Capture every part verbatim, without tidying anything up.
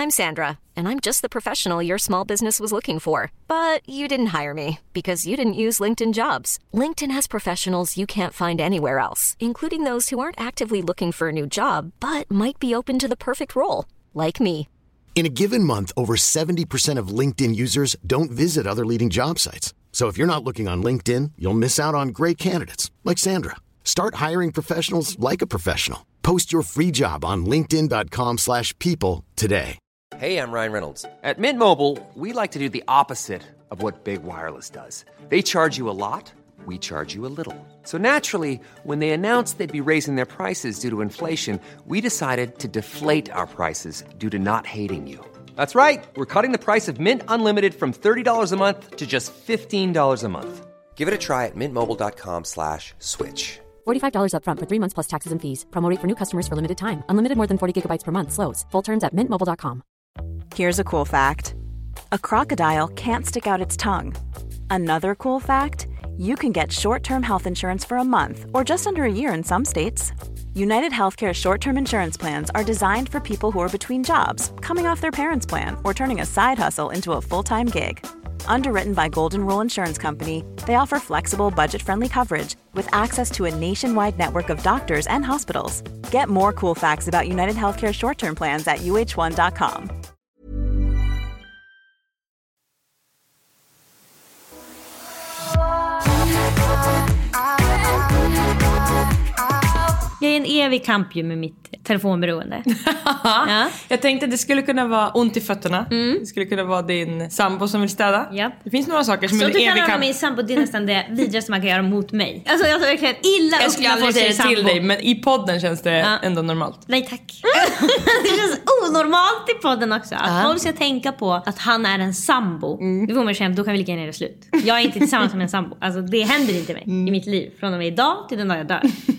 I'm Sandra, and I'm just the professional your small business was looking for. But you didn't hire me because you didn't use LinkedIn Jobs. LinkedIn has professionals you can't find anywhere else, including those who aren't actively looking for a new job, but might be open to the perfect role, like me. In a given month, over seventy percent of LinkedIn users don't visit other leading job sites. So if you're not looking on LinkedIn, you'll miss out on great candidates like Sandra. Start hiring professionals like a professional. Post your free job on linkedin dot com slash people today. Hey, I'm Ryan Reynolds. At Mint Mobile, we like to do the opposite of what Big Wireless does. They charge you a lot, we charge you a little. So naturally, when they announced they'd be raising their prices due to inflation, we decided to deflate our prices due to not hating you. That's right. We're cutting the price of Mint Unlimited from thirty dollars a month to just fifteen dollars a month. Give it a try at mintmobile.com slash switch. forty-five dollars up front for three months plus taxes and fees. Promo rate for new customers for limited time. Unlimited more than forty gigabytes per month. Slows full terms at mint mobile dot com. Here's a cool fact. A crocodile can't stick out its tongue. Another cool fact, you can get short-term health insurance for a month or just under a year in some states. United Healthcare short-term insurance plans are designed for people who are between jobs, coming off their parents' plan, or turning a side hustle into a full-time gig. Underwritten by Golden Rule Insurance Company, they offer flexible, budget-friendly coverage with access to a nationwide network of doctors and hospitals. Get more cool facts about United Healthcare short-term plans at u h one dot com. Jag är en evig kamp ju med mitt telefonberoende. Ja. Jag tänkte att det skulle kunna vara ont i fötterna. Mm. Det skulle kunna vara din sambo som vill städa. Ja. Det finns några saker som så är en evig kamp. Så min sambo, det är nästan det vidrigaste man kan göra mot mig. Alltså jag tar verkligen illa Jag skulle aldrig säga det till dig, men i podden känns det ja. ändå normalt. Nej tack. Det känns onormalt i podden också. Att folk ska tänka på att han är en sambo. Mm. Det får man känna, då kan vi lika gärna göra slut. Jag är inte tillsammans med en sambo. Alltså det händer inte mig mm. i mitt liv. Från och med idag till den dag jag dör.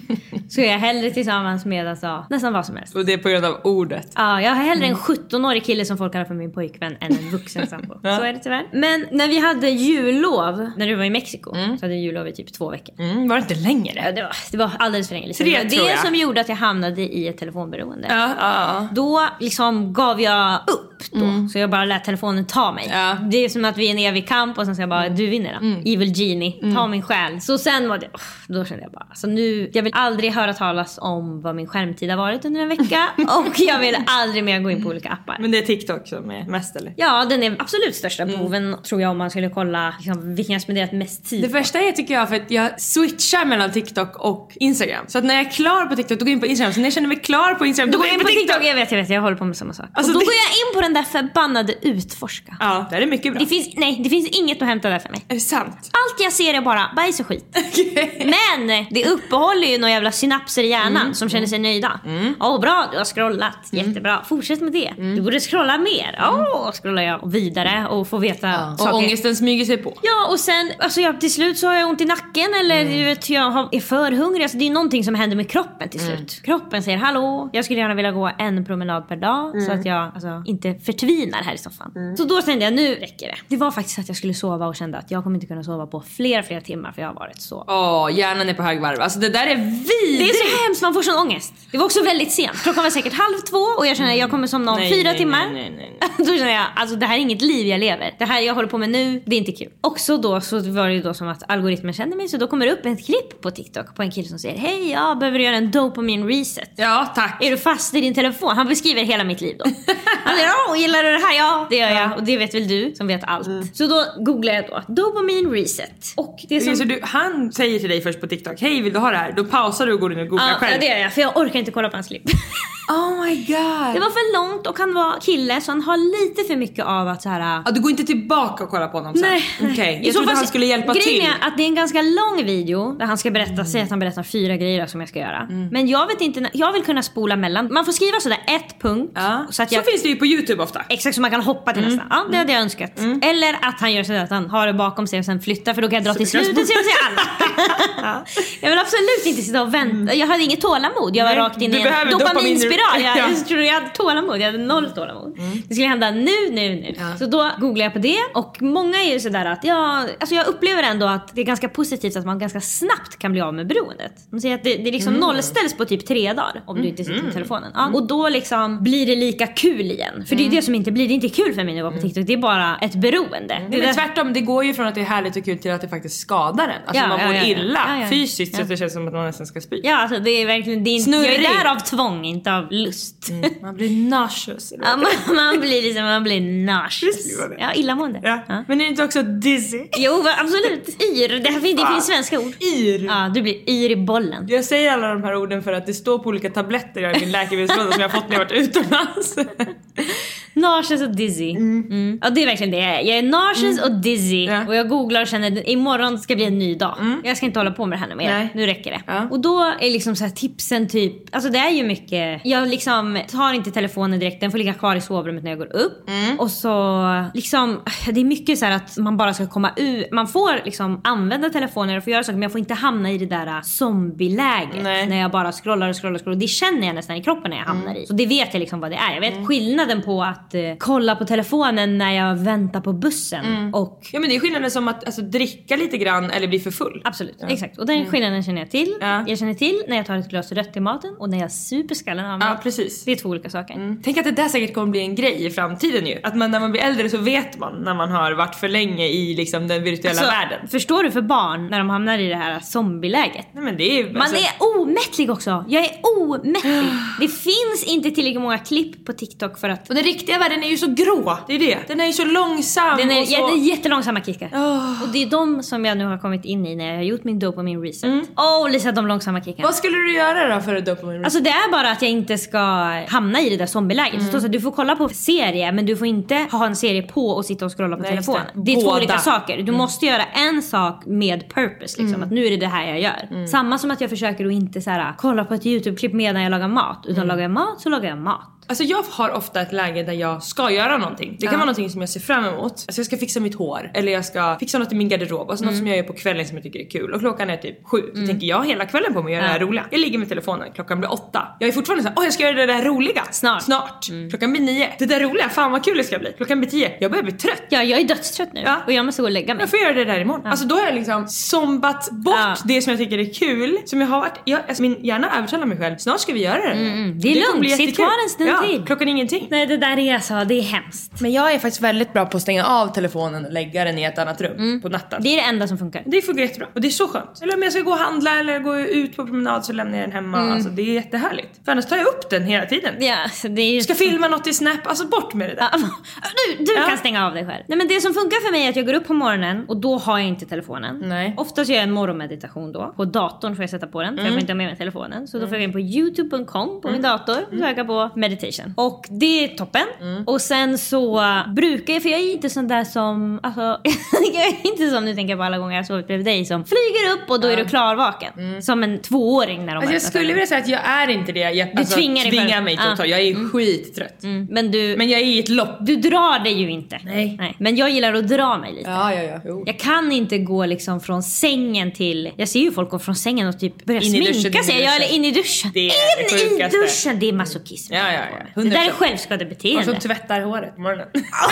Så jag är hellre tillsammans med alltså, nästan vad som helst. Och det är på grund av ordet. Ja, jag har hellre en sjutton-årig kille som folk kallar för min pojkvän än en vuxen sambo. Ja. Så är det tyvärr. Men när vi hade jullov, när du var i Mexiko, mm. så hade vi jullov i typ två veckor. Mm, var det inte längre? Ja, det var, det var alldeles för länge. Liksom. Tre, det var det som gjorde att jag hamnade i ett telefonberoende. Ja, ja. Då liksom gav jag upp då. Mm. Så jag bara lät telefonen ta mig. Ja. Det är som att vi är en evig kamp och sen ska jag bara, du vinner då. Mm. Evil Genie, ta mm. min själ. Så sen var det, då kände jag bara, alltså nu, jag vill aldrig höra talas om vad min skärmtid har varit under en vecka. Och jag vill aldrig mer gå in på olika appar. Men det är TikTok som är mest, eller? Ja, den är absolut största boven mm. tror jag, om man skulle kolla liksom, vilken jag spenderat mest tid. Det första är tycker jag för att jag switchar mellan TikTok och Instagram. Så att när jag är klar på TikTok, då går jag in på Instagram. Så när jag känner mig klar på Instagram, då, då går jag in på TikTok. TikTok. Jag vet, jag vet, jag håller på med samma sak. Alltså, och då det... går jag in på den där förbannade utforska. Ja, det är mycket bra. Det finns, nej, det finns inget att hämta där för mig. Är det sant? Allt jag ser är bara bajs och skit. Okay. Men det uppehåller ju några jävla synapser i hjärnan mm. som känner sig nöjda. Åh, mm. oh, bra, du har scrollat. Mm. Jättebra. Fortsätt med det. Mm. Du borde scrolla mer. Åh, oh, scrollar jag vidare och får veta ja. saker. Och ångesten smyger sig på. Ja, och sen, alltså jag, till slut så har jag ont i nacken eller mm. du vet, jag har, är för hungrig. Alltså, det är någonting som händer med kroppen till slut. Mm. Kroppen säger, hallå, jag skulle gärna vilja gå en promenad per dag mm. så att jag alltså, inte förtvinar här i soffan. Mm. Så då tänkte jag, nu räcker det. Det var faktiskt att jag skulle sova och kände att jag kommer inte kunna sova på flera, flera timmar för jag har varit så. Åh, oh, hjärnan är på högvarv. Alltså det där är vidrigt. Det är så hemskt, man får sån ångest. Det var också väldigt sent. Klockan var säkert halv två och jag känner att jag kommer somna om nej, fyra nej, timmar. Nej, nej, nej. Då känner jag, alltså det här är inget liv jag lever. Det här jag håller på med nu, det är inte kul. Också då så var det ju då som att algoritmen kände mig. Så då kommer det upp ett klipp på TikTok på en kille som säger, hej, jag behöver göra en dopamine reset. Ja, tack. Är du fast i din telefon? Han beskriver hela mitt liv då. Han säger, åh, gillar du det här? Ja, det gör jag. Och det vet väl du som vet allt. Mm. Så då googlar jag då dopamine reset. Och det som... Så du, han säger till dig först på TikTok, hej, vill du ha det här? Då pausar du och går in och googlar ja, själv. Ja, det gör jag. För jag orkar inte kolla på hans klipp. Oh my god. Det var för långt och han var kille så han har lite för mycket av att så här. Ja, du går inte tillbaka och kolla på honom sen. Nej. Okej. Okay. Jag trodde han skulle hjälpa grejen till. Grejen är att det är en ganska lång video där han ska berätta mm. säga att han berättar fyra grejer som jag ska göra. Mm. Men jag vet inte, jag vill kunna spola mellan. Man får skriva så där ett punkt ja. så att jag så finns det ju på YouTube ofta. Exakt, så man kan hoppa till mm. nästa. Ja, det hade jag önskat. Mm. Eller att han gör så att han har det bakom sig och sen flyttar för då kan jag dra så till slutet så jag vill se alla. Ja. Jag vill absolut inte sitta och vänta. Jag hade inget tålamod. Jag var Nej, rakt in i en dopaminspiral. Jag, ja. jag tror jag hade tålamod. Jag hade noll tålamod. Mm. Det skulle hända nu, nu, nu. Ja. Så då googlar jag på det. Och många är ju sådär att jag, alltså jag upplever ändå att det är ganska positivt att man ganska snabbt kan bli av med beroendet. De säger att det, det liksom mm. nollställs på typ tre dagar om du inte sitter med telefonen. Ja. Och då liksom blir det lika kul igen. För det är det som inte blir, det är inte kul för mig att vara på TikTok. Det är bara ett beroende. Nej, det men där... tvärtom, det går ju från att det är härligt och kul till att det faktiskt skadar en. Alltså Ja, man ja, mår ja, ja. illa Ja, ja. fysiskt Ja. så att det känns som att man nästan ska spy. Ja, alltså det är verkligen, det är inte, jag är Snurrig. där av tvång, inte av lust. Mm. Man blir nauseous. eller Ja, vad det man, man blir liksom, man blir Visst nauseous. blir man det. Ja, illamående. är. Ja. Ja. Men är det inte också dizzy? Jo, absolut. Yr. Det, här, finns- det finns svenska ord. Yr. Ja, du blir yr i bollen. Jag säger alla de här orden för att det står på olika tabletter jag har i min läkemedelslåda som jag har fått när jag varit utomlands. Nauseous och dizzy. Mm. Ja, det är verkligen det jag är. Jag är nauseous och dizzy. Ja. Och jag googlar och känner att imorgon ska bli en ny dag. Jag ska inte hålla på med det här nu mer. Nej. Nu räcker det. Ja. Och då är liksom så här tipsen typ... Alltså det är ju mycket... Jag liksom tar inte telefonen direkt. Den får ligga kvar i sovrummet när jag går upp. Och så liksom... Det är mycket så här att man bara ska komma ut. Man får liksom använda telefonen och få göra saker. Men jag får inte hamna i det där zombieläget. Nej. När jag bara scrollar och scrollar och scrollar. Det känner jag nästan i kroppen när jag hamnar i. Så det vet jag liksom vad det är. Jag vet skillnaden på att eh, kolla på telefonen när jag väntar på bussen. Och Ja, men det är skillnaden som att alltså, dricka lite grann eller bli för full. absolut, exakt. Och den skillnaden känner jag till. Ja. Jag känner till när jag tar ett glas rött i maten och när jag super skallen av mig. Ja, precis. Det är två olika saker. Mm. Tänk att det där säkert kommer bli en grej i framtiden ju. Att man, när man blir äldre så vet man när man har varit för länge i liksom, den virtuella Så, världen. förstår du för barn när de hamnar i det här zombieläget? Nej, men det är, Man alltså, är omättlig också. Jag är omättlig. Det finns inte tillräckligt många klipp på TikTok för att... Och den riktiga världen är ju så grå. Det är det. Den är ju så långsam. Den är, och så... ja, det är jättelångsamma kickar. Oh. Och det är de som jag nu har kommit in i när jag har gjort min dopamin reset. Åh, oh, Lisa, de långsamma kickarna. Vad skulle du göra då för att dopamin reset? Alltså det är bara att jag inte ska hamna i det där zombieläget. Mm. Så, så du får kolla på serie, men du får inte ha en serie på och sitta och scrolla på Nej, telefonen. det. Det är Båda. två olika saker. Du måste göra en sak med purpose liksom, att nu är det det här jag gör. Samma som att jag försöker att inte så här, kolla på ett YouTube-klipp medan jag lagar mat. Utan lagar jag mat så lagar jag mat. Alltså jag har ofta ett läge där jag ska göra någonting. Det kan Ja. vara någonting som jag ser fram emot. Alltså jag ska fixa mitt hår. Eller jag ska fixa något i min garderob. Alltså något som jag gör på kvällen som jag tycker är kul. Och klockan är typ sju. Så tänker jag hela kvällen på mig att göra Ja. det här roliga. Jag ligger med telefonen. Klockan blir åtta. Jag är fortfarande så här, åh jag ska göra det där roliga. Snart. Snart. Klockan blir nio. Det där roliga, fan vad kul det ska bli. Klockan blir tio. Jag börjar bli trött. Ja, jag är dödstrött nu. Ja. Och jag måste gå och lägga mig. Jag får göra det där imorgon. Alltså då har jag liksom zombat bort Ja. det som jag tycker är kul. Som jag har varit, jag, alltså min hjärna övertalar mig själv. Snart ska vi göra det. Mm, det är kommer lugnt. bli Sitt jättekul. kvar en stund ja, till. Klockan är ingenting. Nej, det där är alltså, det är hemskt. Men jag är faktiskt väldigt bra på att stänga av telefonen och lägga den i ett annat rum på natten. Det är det enda som funkar. Det funkar jättebra. Och det är så skönt. Eller om jag ska gå och handla eller gå ut på promenad så lämnar jag den hemma. Alltså det är jättehärligt. För annars tar jag upp den hela tiden. Ja, så det är ju... Ska filma något i Snap. Alltså bort med det där. Ja, du du Ja. kan stänga av dig själv. Nej, men det som funkar för mig är att jag går upp på morgonen och då har jag inte telefonen. Nej. Oftast gör jag en morgonmeditation då. På datorn får jag sätta på den. För jag får inte ha med mig telefonen. Så då får jag gå in på youtube punkt com på min dator och söka på meditation. Och det är toppen. Och sen så uh, brukar jag, för jag är inte sån där som, alltså, jag är inte som, nu tänker jag på alla gånger jag har sovit bredvid dig, som flyger upp och då är du klarvaken. Som en tvååring när de Alltså jag öppnar skulle ögonen. vilja säga att jag är inte det. Jag, Du alltså, tvingar dig tvingar själv. mig till att ta. Ja. Jag är skittrött. Mm, men du, Men jag är i ett lopp. du drar dig ju inte. Nej. Nej. Men jag gillar att dra mig lite. Ja, ja, ja. Jo. Jag kan inte gå liksom från sängen till... Jag ser ju folk gå från sängen och typ börja In i sminka duschen, sig. in i Ja, duschen. eller in i duschen. Det är in det i sjukaste. duschen! Det är masochism. Ja, ja, ja. Det hundra där är procent. självskadebeteende. Och som tvättar håret på morgonen.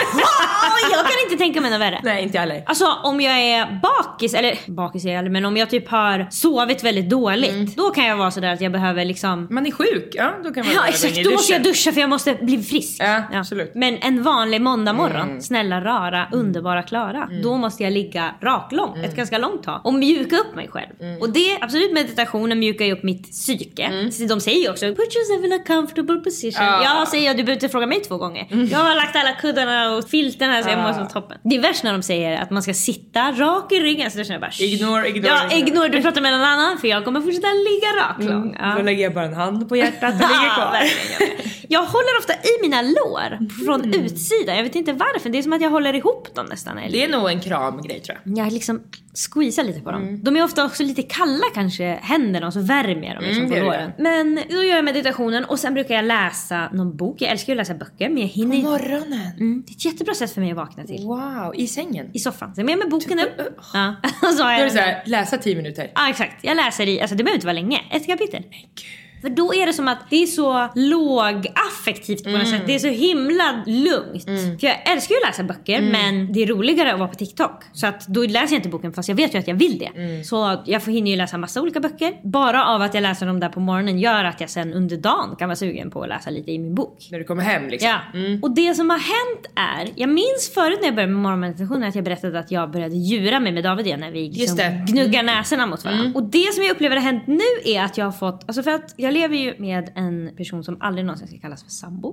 Oh, jag kan inte tänka mig något värre. Nej, inte jag heller. Alltså om jag är bakis, eller bakis är jag aldrig, men om jag typ har sovit väldigt dåligt, då kan jag vara sådär att jag behöver liksom... Man är sjuk, ja. Då kan man Ja bara gå exakt, in i då måste jag duschen. duscha för jag måste bli frisk. Ja, absolut. Men en vanlig måndag morgon, snälla rara, underbara Klara, då måste jag ligga raklång, ett ganska långt tag, och mjuka upp mig själv. Och det, absolut, meditationen mjukar ju upp mitt psyke. Så de säger ju också, put yourself in a comfortable position. Ja. Ja, säger jag, du behöver inte fråga mig två gånger. Jag har lagt alla kuddarna och filten här så jag mår som toppen. Det är värst när de säger att man ska sitta rak i ryggen, så då känner jag bara Ignore, ignore, Ja, ignore. ignore, du pratar med någon annan, för jag kommer fortsätta ligga raklång. Ja. Då lägger jag bara en hand på hjärtat och ligger Ja, kvar. verkligen. Jag håller ofta i mina lår från utsidan. Jag vet inte varför. Det är som att jag håller ihop dem nästan. Eller? Det är nog en kramgrej tror jag. Jag liksom squeezar lite på dem. De är ofta också lite kalla kanske, händerna, och så värmer jag dem liksom Mm, på det är låren. Men då gör jag meditationen och sen brukar jag läsa någon bok. Jag älskar ju att läsa böcker, men jag hinner inte. Morgonen. Mm, det är ett jättebra sätt för mig att vakna till. Wow, i sängen. I soffan. Så jag med mig boken upp. Ja. Och så har Då är jag det så här, läsa tio minuter. Ja, exakt. Jag läser i, alltså det behöver inte vara länge. Ett kapitel. För då är det som att det är så lågaffektivt på något Mm. sätt. Det är så himla lugnt. Mm. För jag älskar ju att läsa böcker, Mm. men det är roligare att vara på TikTok. Så att då läser jag inte boken fast jag vet ju att jag vill det. Mm. Så jag får hinner ju läsa massa olika böcker. Bara av att jag läser dem där på morgonen gör att jag sen under dagen kan vara sugen på att läsa lite i min bok. När du kommer hem liksom. Ja. Mm. Och det som har hänt är, jag minns förut när jag började med morgonmeditationen att jag berättade att jag började djura mig med David igen när vi liksom gnuggar näsorna mot varandra. Mm. Och det som jag upplever har hänt nu är att jag har fått, alltså för att jag lever ju med en person som aldrig någonsin ska kallas för sambo.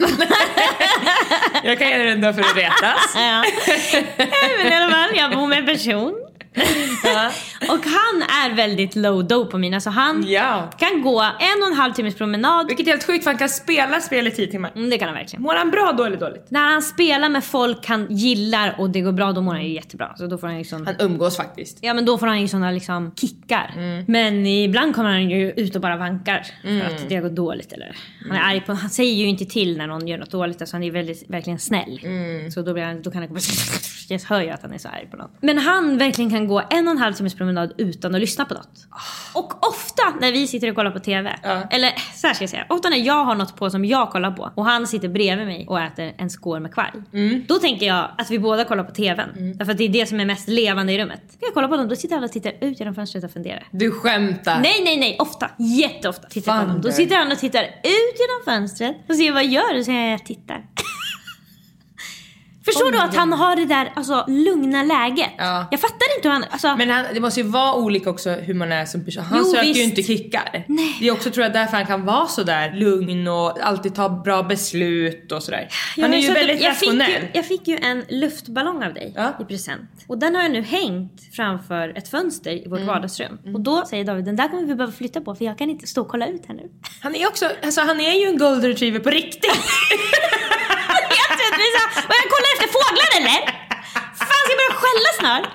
Jag kan göra det ändå för att retas. Ja. Men i alla fall, jag bor med en person. Ja. Och han är väldigt low dopamine. Alltså han ja. kan gå en och en halv timmes promenad. Vilket är helt sjukt för han kan spela spel i tio timmar. Mm, det kan han verkligen. Mår han bra då eller dåligt? När han spelar med folk han gillar och det går bra, då mår han ju jättebra. Så då får han liksom... Han umgås faktiskt. Ja, men då får han ju såna liksom kickar. Mm. Men ibland kommer han ju ut och bara vankar mm. för att det går dåligt eller. Han är arg på, han säger ju inte till när någon gör något dåligt, alltså han är väldigt verkligen snäll. Mm. Så då blir han, då kan han gå jag hör ju att han är så arg på något. Men han verkligen kan gå en och en halv timmes promenad utan att lyssna på något. Oh. Och ofta när vi sitter och kollar på tv uh. eller så här ska jag säga, ofta när jag har något på som jag kollar på och han sitter bredvid mig och äter en skål med kvarg. Mm. Då tänker jag att vi båda kollar på tvn. Mm. Därför att det är det som är mest levande i rummet. Ska jag kolla på dem, då sitter han och tittar ut genom fönstret och funderar. Du skämtar. Nej, nej, nej, ofta, jätteofta tittar på dem. Då sitter han och tittar ut genom fönstret och ser vad jag gör och säger jag tittar. Förstår oh du att God. Han har det där alltså, lugna läget? Ja. Jag fattar inte hur han... Alltså... Men han, det måste ju vara olika också hur man är som person. Han jo, söker visst. ju inte kickar. Nej. Det är också tror jag därför han kan vara så där lugn och alltid ta bra beslut och sådär. Han jag är ju väldigt jag rationell. Fick ju, jag fick ju en luftballong av dig ja. i present. Och den har jag nu hängt framför ett fönster i vårt mm. vardagsrum. Mm. Och då säger David, den där kommer vi behöva flytta på för jag kan inte stå och kolla ut här nu. Han är också, alltså han är ju en golden retriever på riktigt. Vad jag kollar efter fåglar eller? Fan, ska jag börja skälla snart?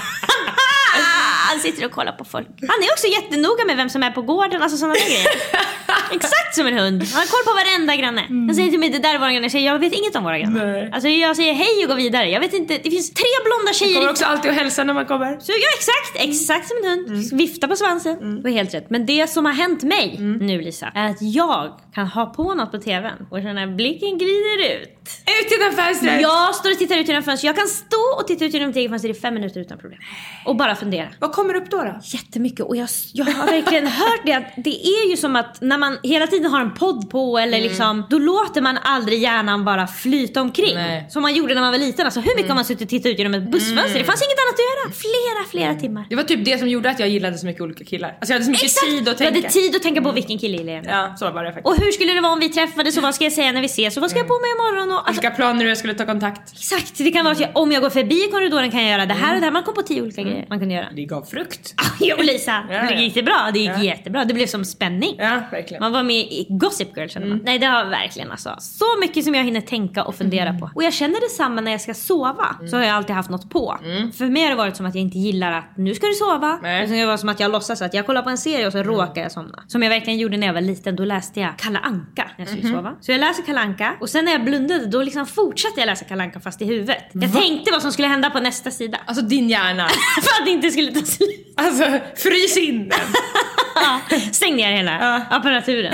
Han sitter och kollar på folk. Han är också jättenoga med vem som är på gården. Alltså sådana grejer. Exakt som en hund. Han har koll på varenda granne. mm. Han säger till mig, det där är våra grannar. Jag säger, jag vet inget om våra grannar. Nej. Alltså jag säger hej och går vidare. Jag vet inte, det finns tre blonda tjejer. Han kommer också alltid att hälsa när man kommer. Så ja, exakt, exakt som en hund. mm. Vifta på svansen. mm. Det var helt rätt. Men det som har hänt mig mm. nu Lisa är att jag kan ha på något på tvn och känna blicken glider ut. Ut genom fönstret. Jag står och tittar ut genom fönstret. Jag kan stå och titta ut genom mitt eget fönster i fem minuter utan problem. Och bara fundera. Vad kommer upp då då? Jättemycket. Och jag, jag har verkligen hört det. Att det är ju som att när man hela tiden har en podd på. Eller mm. liksom, då låter man aldrig hjärnan bara flyta omkring. Nej. Som man gjorde när man var liten. Alltså hur mycket mm. har man suttit och tittat ut genom ett bussfönster? Mm. Det fanns inget annat att göra. Flera, flera mm. timmar. Det var typ det som gjorde att jag gillade så mycket olika killar. Alltså jag hade så mycket Exakt. tid att tänka. Jag hade tid att tänka på vilken kille jag lever. Ja, så var det faktiskt. Och hur skulle det vara om vi träffades? Och vad ska jag säga när vi ses? Och vad ska mm. jag på mig imorgon? Och, alltså, vilka planer jag skulle ta kontakt. Exakt, det kan vara att jag, om jag går förbi korridoren kan jag göra det här och det här. Man kom på tio olika mm. grejer man kan göra. Det gav frukt. Jo Lisa, ja, det gick det bra. Det gick ja. jättebra. Det blev som spänning. Ja, verkligen. Man var med i Gossip Girl känner man. Mm. Nej, det har verkligen alltså. Så mycket som jag hinner tänka och fundera mm. på. Och jag känner detsamma när jag ska sova. Mm. Så har jag alltid haft något på. Mm. För mig har det varit som att jag inte gillar att nu ska du sova. Nej. Det var som att jag låtsas att jag kollar på en serie och så mm. råkar jag somna. Som jag verkligen gjorde när jag var liten. Då läste jag Kalle Anka när jag skulle mm. sova. Så jag läser Kalle Anka. Och sen när jag blundade då liksom fortsatte jag läsa Kalle Anka fast i huvudet. Jag Va? tänkte vad som skulle hända på nästa sida. Alltså din hjärna. För att det inte skulle ta slut. Alltså frys in den. Ja, stäng ner hela ja. apparaturen.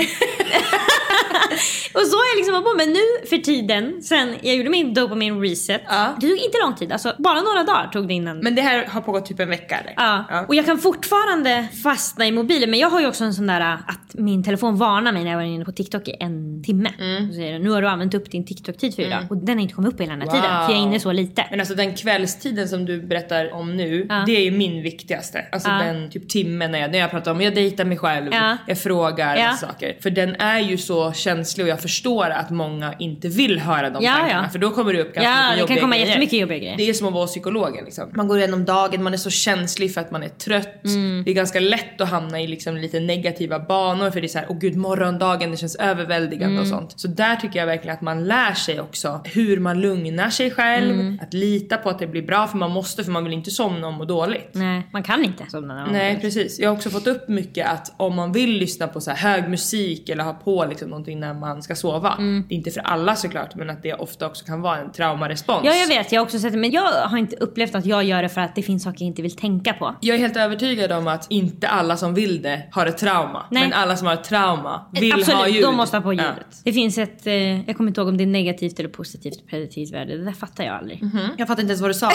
Och så är jag liksom på. Men nu för tiden, sen jag gjorde min dopamin reset ja. Det tog inte lång tid, alltså bara några dagar tog det innan. Men det här har pågått typ en vecka eller? Ja. ja, och jag kan fortfarande fastna i mobilen. Men jag har ju också en sån där att min telefon varnar mig när jag var inne på TikTok i en timme mm. så säger det, nu har du använt upp din TikTok-tid för idag mm. och den har inte kommit upp i hela den här wow. tiden. För jag är inne så lite. Men alltså den kvällstiden som du berättar om nu ja. Det är ju min viktigaste. Alltså ja. den typ timmen när jag, när jag pratar om jag dejtar mig själv ja. Jag frågar ja. saker. För den är ju så känslig och jag förstår att många inte vill höra de ja, tankarna. Ja. För då kommer det upp ganska ja, mycket det kan komma grejer. jättemycket jobbiga grejer. Det är som att vara psykologen liksom. Man går igenom dagen, man är så känslig för att man är trött. Mm. Det är ganska lätt att hamna i liksom lite negativa banor. För det är så här, åh gud, morgondagen, det känns överväldigande mm. och sånt. Så där tycker jag verkligen att man lär sig också hur man lugnar sig själv. Mm. Att lita på att det blir bra, för man måste, för man vill inte somna om och dåligt. Nej, man kan inte somna om. Nej, precis. Jag har också fått upp mycket tänka att om man vill lyssna på så här hög musik eller ha på liksom någonting när man ska sova. Mm. Det är inte för alla såklart, men att det ofta också kan vara en traumarespons. Ja, jag vet, jag har också sett det, men jag har inte upplevt att jag gör det för att det finns saker jag inte vill tänka på. Jag är helt övertygad om att inte alla som vill det har ett trauma. Nej. Men alla som har ett trauma vill Absolut, ha ljud. de måste ha på ljudet. Ja. Det finns ett, eh, jag kommer inte ihåg om det är negativt eller positivt prediktivt värde. Det där fattar jag aldrig. Mm-hmm. Jag fattar inte ens vad du sa.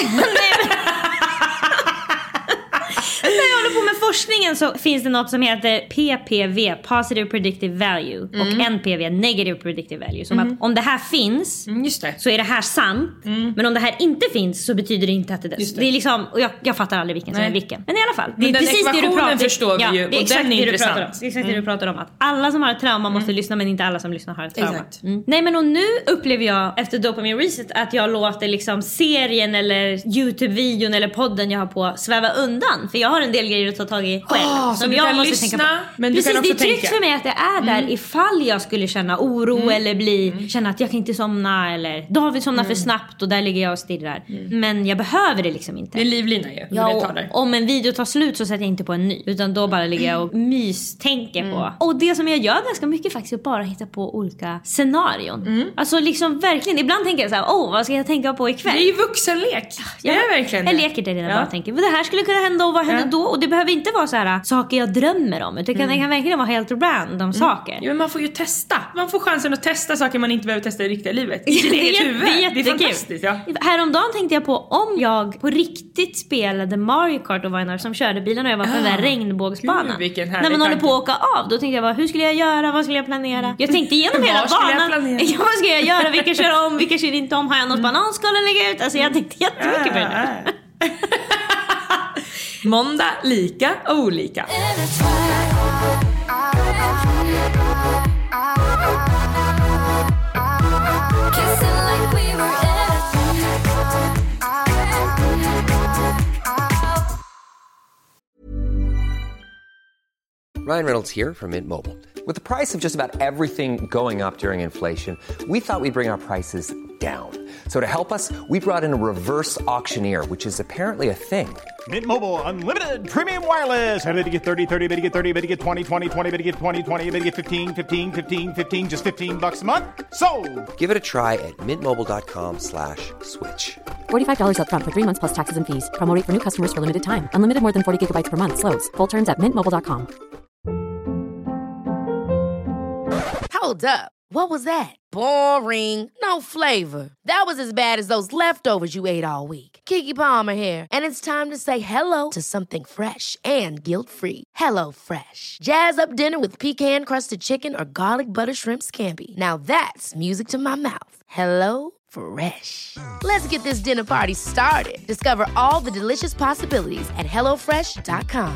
När jag håller på med forskningen så finns det något som heter P P V, Positive Predictive Value, mm. och N P V, Negative Predictive Value. Som mm. att om det här finns, mm, just det. så är det här sant. Mm. Men om det här inte finns så betyder det inte att det är det. Det är liksom, och jag, jag fattar aldrig vilken som är vilken. Men i alla fall, det är precis det du pratar om. Förstår vi ju, ja, det är exakt och den är det intressant. Du pratar om. Det är exakt mm. det du pratar om, att alla som har ett trauma måste mm. lyssna, men inte alla som lyssnar har ett trauma. Mm. Nej, men och nu upplever jag efter Dopamine Reset att jag låter liksom serien eller YouTube-videon eller podden jag har på sväva undan. För jag har en del grejer att ta tag i själv. Oh, som jag måste lyssna, tänka på. Men precis, du kan också det är tryggt tänka. för mig att det är där mm. ifall jag skulle känna oro mm. eller bli mm. känna att jag kan inte somna, eller David somnar mm. för snabbt och där ligger jag och stirrar. Mm. Men jag behöver det liksom inte. Det är livlina ju. Ja, och, om en video tar slut så sätter jag inte på en ny, utan då bara ligger jag och mystänker mm. på. Och det som jag gör ganska mycket faktiskt är att bara hitta på olika scenarion. Mm. Alltså liksom verkligen, ibland tänker jag så här: åh, vad ska jag tänka på ikväll? Det är ju vuxenlek. Jag, det är verkligen jag det. leker det redan ja. bara tänker, men det här skulle kunna hända och vad händer ja. då? Och det behöver inte vara så här saker jag drömmer om, utan mm. det kan verkligen vara helt random mm. saker. Ja, men man får ju testa. Man får chansen att testa saker man inte behöver testa i riktiga livet. I sitt eget huvud. Det är, det är fantastiskt. Ja. Häromdagen tänkte jag på om jag på riktigt spelade Mario Kart och var en som körde bilen och jag var på oh. den där regnbågsbanan. Gud, när man håller på att åka av, då tänkte jag bara, hur skulle jag göra? Vad skulle jag planera? Jag tänkte igenom hela banan. Ja, vad ska jag göra? Vilka kör om? Vilka kör inte om? Har jag något mm. bananskal att lägga ut? Alltså jag tänkte jättemycket på det. Måndag lika och olika. Ryan Reynolds here from Mint Mobile. With the price of just about everything going up during inflation, we thought we'd bring our prices down. So to help us, we brought in a reverse auctioneer, which is apparently a thing. Mint Mobile Unlimited Premium Wireless. How to get thirty, thirty, how to get thirty, how to get twenty, twenty, twenty, how to get twenty, twenty, how to get fifteen, fifteen, fifteen, fifteen, just fifteen bucks a month? Sold! Give it a try at mintmobile.com slash switch. forty-five dollars up front for three months plus taxes and fees. Promo rate for new customers for limited time. Unlimited more than forty gigabytes per month. Slows full terms at mint mobile dot com. Hold up. What was that? Boring. No flavor. That was as bad as those leftovers you ate all week. Keke Palmer here, and it's time to say hello to something fresh and guilt-free. Hello Fresh. Jazz up dinner with pecan-crusted chicken or garlic butter shrimp scampi. Now that's music to my mouth. Hello Fresh. Let's get this dinner party started. Discover all the delicious possibilities at hello fresh dot com.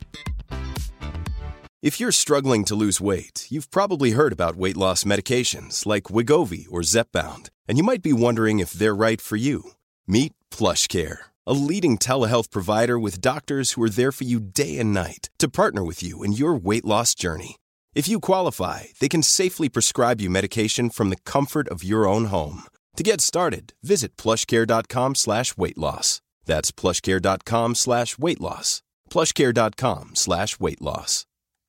If you're struggling to lose weight, you've probably heard about weight loss medications like Wegovy or Zepbound, and you might be wondering if they're right for you. Meet PlushCare, a leading telehealth provider with doctors who are there for you day and night to partner with you in your weight loss journey. If you qualify, they can safely prescribe you medication from the comfort of your own home. To get started, visit plushcare.com slash weight loss. That's plushcare.com slash weight loss. plushcare.com slash weight loss.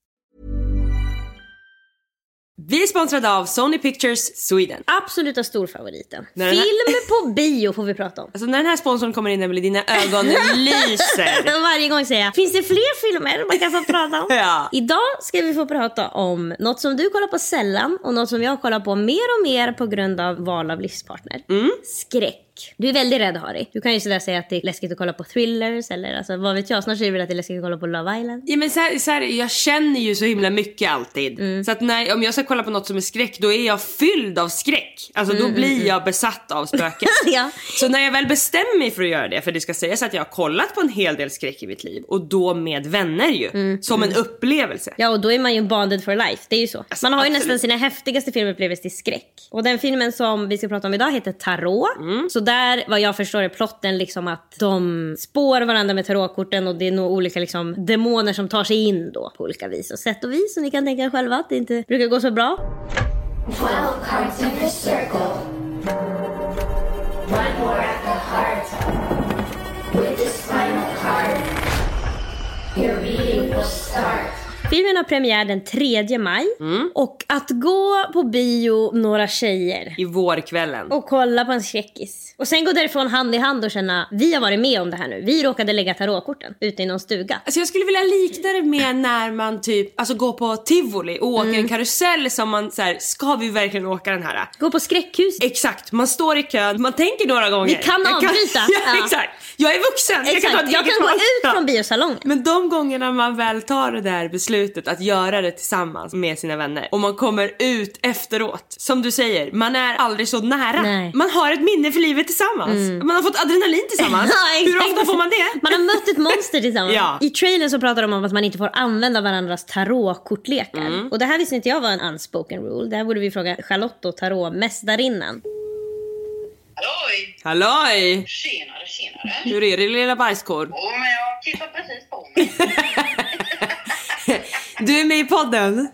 Vi är sponsrade av Sony Pictures Sweden. Absoluta storfavoriten. När Film här... på bio får vi prata om. Alltså när den här sponsorn kommer in, Emelie, dina ögon lyser. Varje gång säger jag, finns det fler filmer man kan få prata om? Ja. Idag ska vi få prata om något som du kollar på sällan och något som jag kollar på mer och mer på grund av val av livspartner. Mm. Skräck. Du är väldigt rädd, Harry. Du kan ju sådär säga att det är läskigt att kolla på thrillers eller alltså, vad vet jag, snart säger vi att det är läskigt att kolla på Love Island. Ja, men så här, så här, jag känner ju så himla mycket alltid. Mm. Så att när, om jag ska kolla på något som är skräck, då är jag fylld av skräck. Alltså då mm, blir mm, jag besatt av spöken. Ja. Så när jag väl bestämmer mig för att göra det, för det ska sägas att jag har kollat på en hel del skräck i mitt liv, och då med vänner ju, mm, som mm. en upplevelse. Ja, och då är man ju bonded for life, det är ju så. Alltså, man har ju absolut nästan sina häftigaste filmupplevelser till skräck. Och den filmen som vi ska prata om idag heter Tarot. Mm. Så där, vad jag förstår, är plotten liksom att de spår varandra med tarotkorten, och det är nog olika liksom demoner som tar sig in då på olika vis och sätt och vis, så ni kan tänka er själva att det inte brukar gå så bra. twelve cards in the circle. One more at the heart. With this final card, your reading will start. Skräckfilmen har premiär den tredje maj. Mm. Och att gå på bio några tjejer i vårkvällen och kolla på en skräckis och sen gå därifrån hand i hand och känna, vi har varit med om det här nu. Vi råkade lägga tarotkorten ute i någon stuga. Alltså jag skulle vilja likna det med när man typ alltså går på tivoli och åker mm. en karusell som man så här, ska vi verkligen åka den här? Gå på skräckhus. Exakt, man står i kön, man tänker några gånger. Vi kan avbryta. Kan, ja, ja, exakt. Jag är vuxen. Exakt. Jag kan, jag kan gå ut från biosalongen. Men de gångerna man väl tar det där beslutet att göra det tillsammans med sina vänner och man kommer ut efteråt, som du säger, man är aldrig så nära. Nej. Man har ett minne för livet tillsammans. Mm. Man har fått adrenalin tillsammans. Ja, hur ofta får man det? Man har mött ett monster tillsammans. Ja. I trailern så pratar de om att man inte får använda varandras tarotkortlekar. Mm. Och det här visste inte jag var en unspoken rule. Det här borde vi fråga Charlotte och tarotmästarinnan. Halloj! Halloj! Tjenare, tjenare. Hur är det, lilla bajskorv? Åh, men jag tittar precis på mig. Du är med i podden.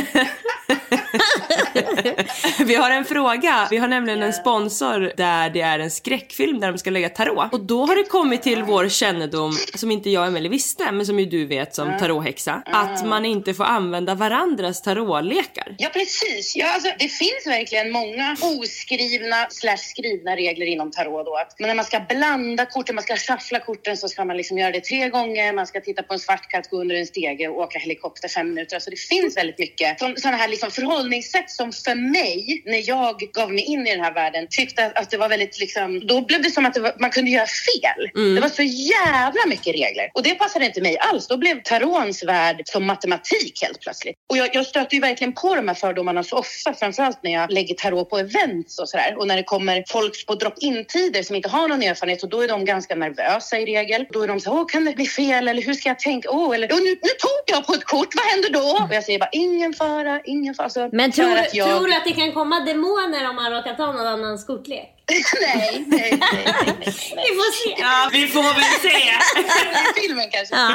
Vi har en fråga. Vi har nämligen en sponsor där det är en skräckfilm där de ska lägga tarot. Och då har det kommit till vår kännedom, som inte jag och Emelie visste, men som ju du vet som tarothäxa, att man inte får använda varandras tarotlekar. Ja, precis. Ja, alltså, det finns verkligen många oskrivna slash skrivna regler inom tarot då. Att, men när man ska blanda korten, man ska shuffla korten, så ska man liksom göra det tre gånger. Man ska titta på en svart katt, gå under en stege och åka helikopter fem minuter. Alltså det finns väldigt mycket sådana här liksom förhållningssätt som för mig, när jag gav mig in i den här världen, tyckte att, att det var väldigt liksom, då blev det som att det var, man kunde göra fel. Mm. Det var så jävla mycket regler. Och det passade inte mig alls. Då blev tarons värld som matematik helt plötsligt. Och jag, jag stöter ju verkligen på de här fördomarna så ofta, framförallt när jag lägger tarot på events och sådär. Och när det kommer folk på drop-in-tider som inte har någon erfarenhet, och då är de ganska nervösa i regel. Då är de så, åh, kan det bli fel? Eller hur ska jag tänka? Åh, eller, nu, nu tog jag på ett kort, vad händer då? Och jag säger bara, ingen fara, ingen fara. Alltså, men tror, att jag... tror du att det kan komma demoner om man råkar ta någon annans kortlek? nej, nej, nej, nej, nej. Vi får se. Ja, vi får väl se. I filmen kanske. Ja.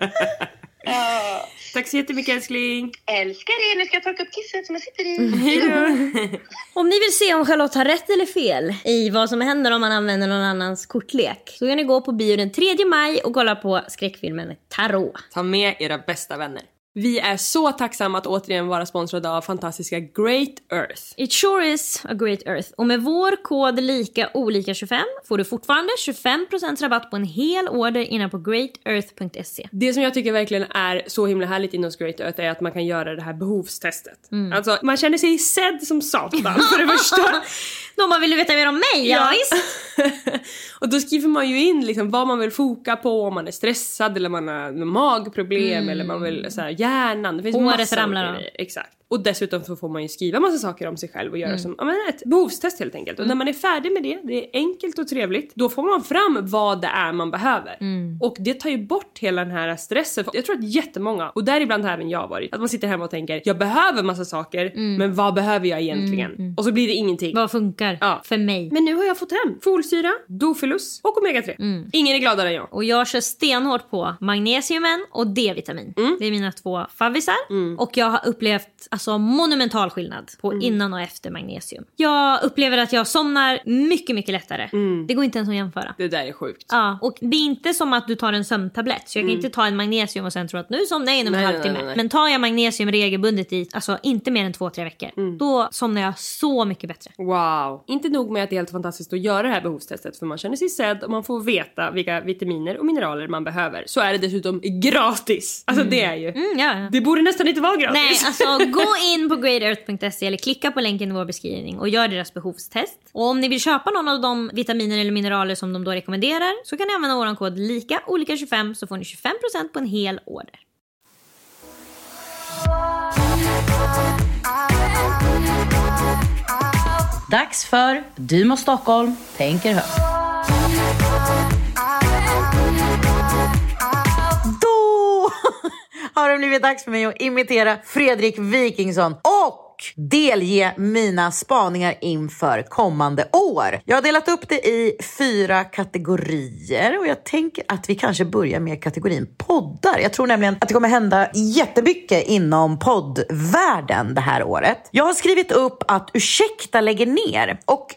Ja. Tack så jättemycket, älskling. Älskar det. Nu ska jag torka upp kisset som jag sitter i. Om ni vill se om Charlotte har rätt eller fel i vad som händer om man använder någon annans kortlek, så kan ni gå på bio den tredje maj och kolla på skräckfilmen Tarot. Ta med era bästa vänner. Vi är så tacksamma att återigen vara sponsrade av fantastiska Great Earth. It sure is a Great Earth. Och med vår kod lika olika tjugofem får du fortfarande tjugofem procent rabatt på en hel order innan på great earth punkt se. Det som jag tycker verkligen är så himla härligt inom Great Earth är att man kan göra det här behovstestet. Mm. Alltså, man känner sig sedd som satan för det första. Då man vill veta mer om mig, ja, ja visst. Och då skriver man ju in liksom vad man vill foka på, om man är stressad eller man har magproblem mm. eller man vill så här, hjärnan. Det finns håret ramlar av. Exakt. Och dessutom så får man ju skriva massa saker om sig själv och göra mm. som ja, men ett behovstest helt enkelt. Och mm. när man är färdig med det, det är enkelt och trevligt, då får man fram vad det är man behöver. Mm. Och det tar ju bort hela den här stressen. Jag tror att jättemånga, och däribland har även jag varit, att man sitter hemma och tänker, jag behöver massa saker, mm. men vad behöver jag egentligen? Mm. Mm. Och så blir det ingenting. Vad funkar ja. för mig? Men nu har jag fått hem folsyra, dofilus och omega tre. Mm. Ingen är gladare än jag. Och jag kör stenhårt på magnesiumen och D-vitamin. Mm. Det är mina två favvisar. Mm. Och jag har upplevt alltså monumental skillnad på mm. innan och efter magnesium. Jag upplever att jag somnar mycket, mycket lättare. Mm. Det går inte ens att jämföra. Det där är sjukt. Ja, och det är inte som att du tar en sömntablett. Så jag kan mm. inte ta en magnesium och sen tro att nu somnar jag inom en halvtimme. Nej, nej, nej. Men tar jag magnesium regelbundet i, alltså inte mer än två, tre veckor. Mm. Då somnar jag så mycket bättre. Wow. Inte nog med att det är helt fantastiskt att göra det här behovstestet. För man känner sig sedd och man får veta vilka vitaminer och mineraler man behöver. Så är det dessutom gratis. Alltså mm. det är ju. Mm, ja. Det borde nästan inte vara gratis. Nej, alltså gå in på great earth punkt se eller klicka på länken i vår beskrivning och gör deras behovstest. Och om ni vill köpa någon av de vitaminer eller mineraler som de då rekommenderar, så kan ni använda våran kod lika olika tjugofem, så får ni tjugofem procent på en hel order. Dags för Dymo Stockholm tänker högt. Då har det blivit dags för mig att imitera Fredrik Wikingsson och delge mina spaningar inför kommande år. Jag har delat upp det i fyra kategorier och jag tänker att vi kanske börjar med kategorin poddar. Jag tror nämligen att det kommer hända jättemycket inom poddvärlden det här året. Jag har skrivit upp att Ursäkta lägger ner och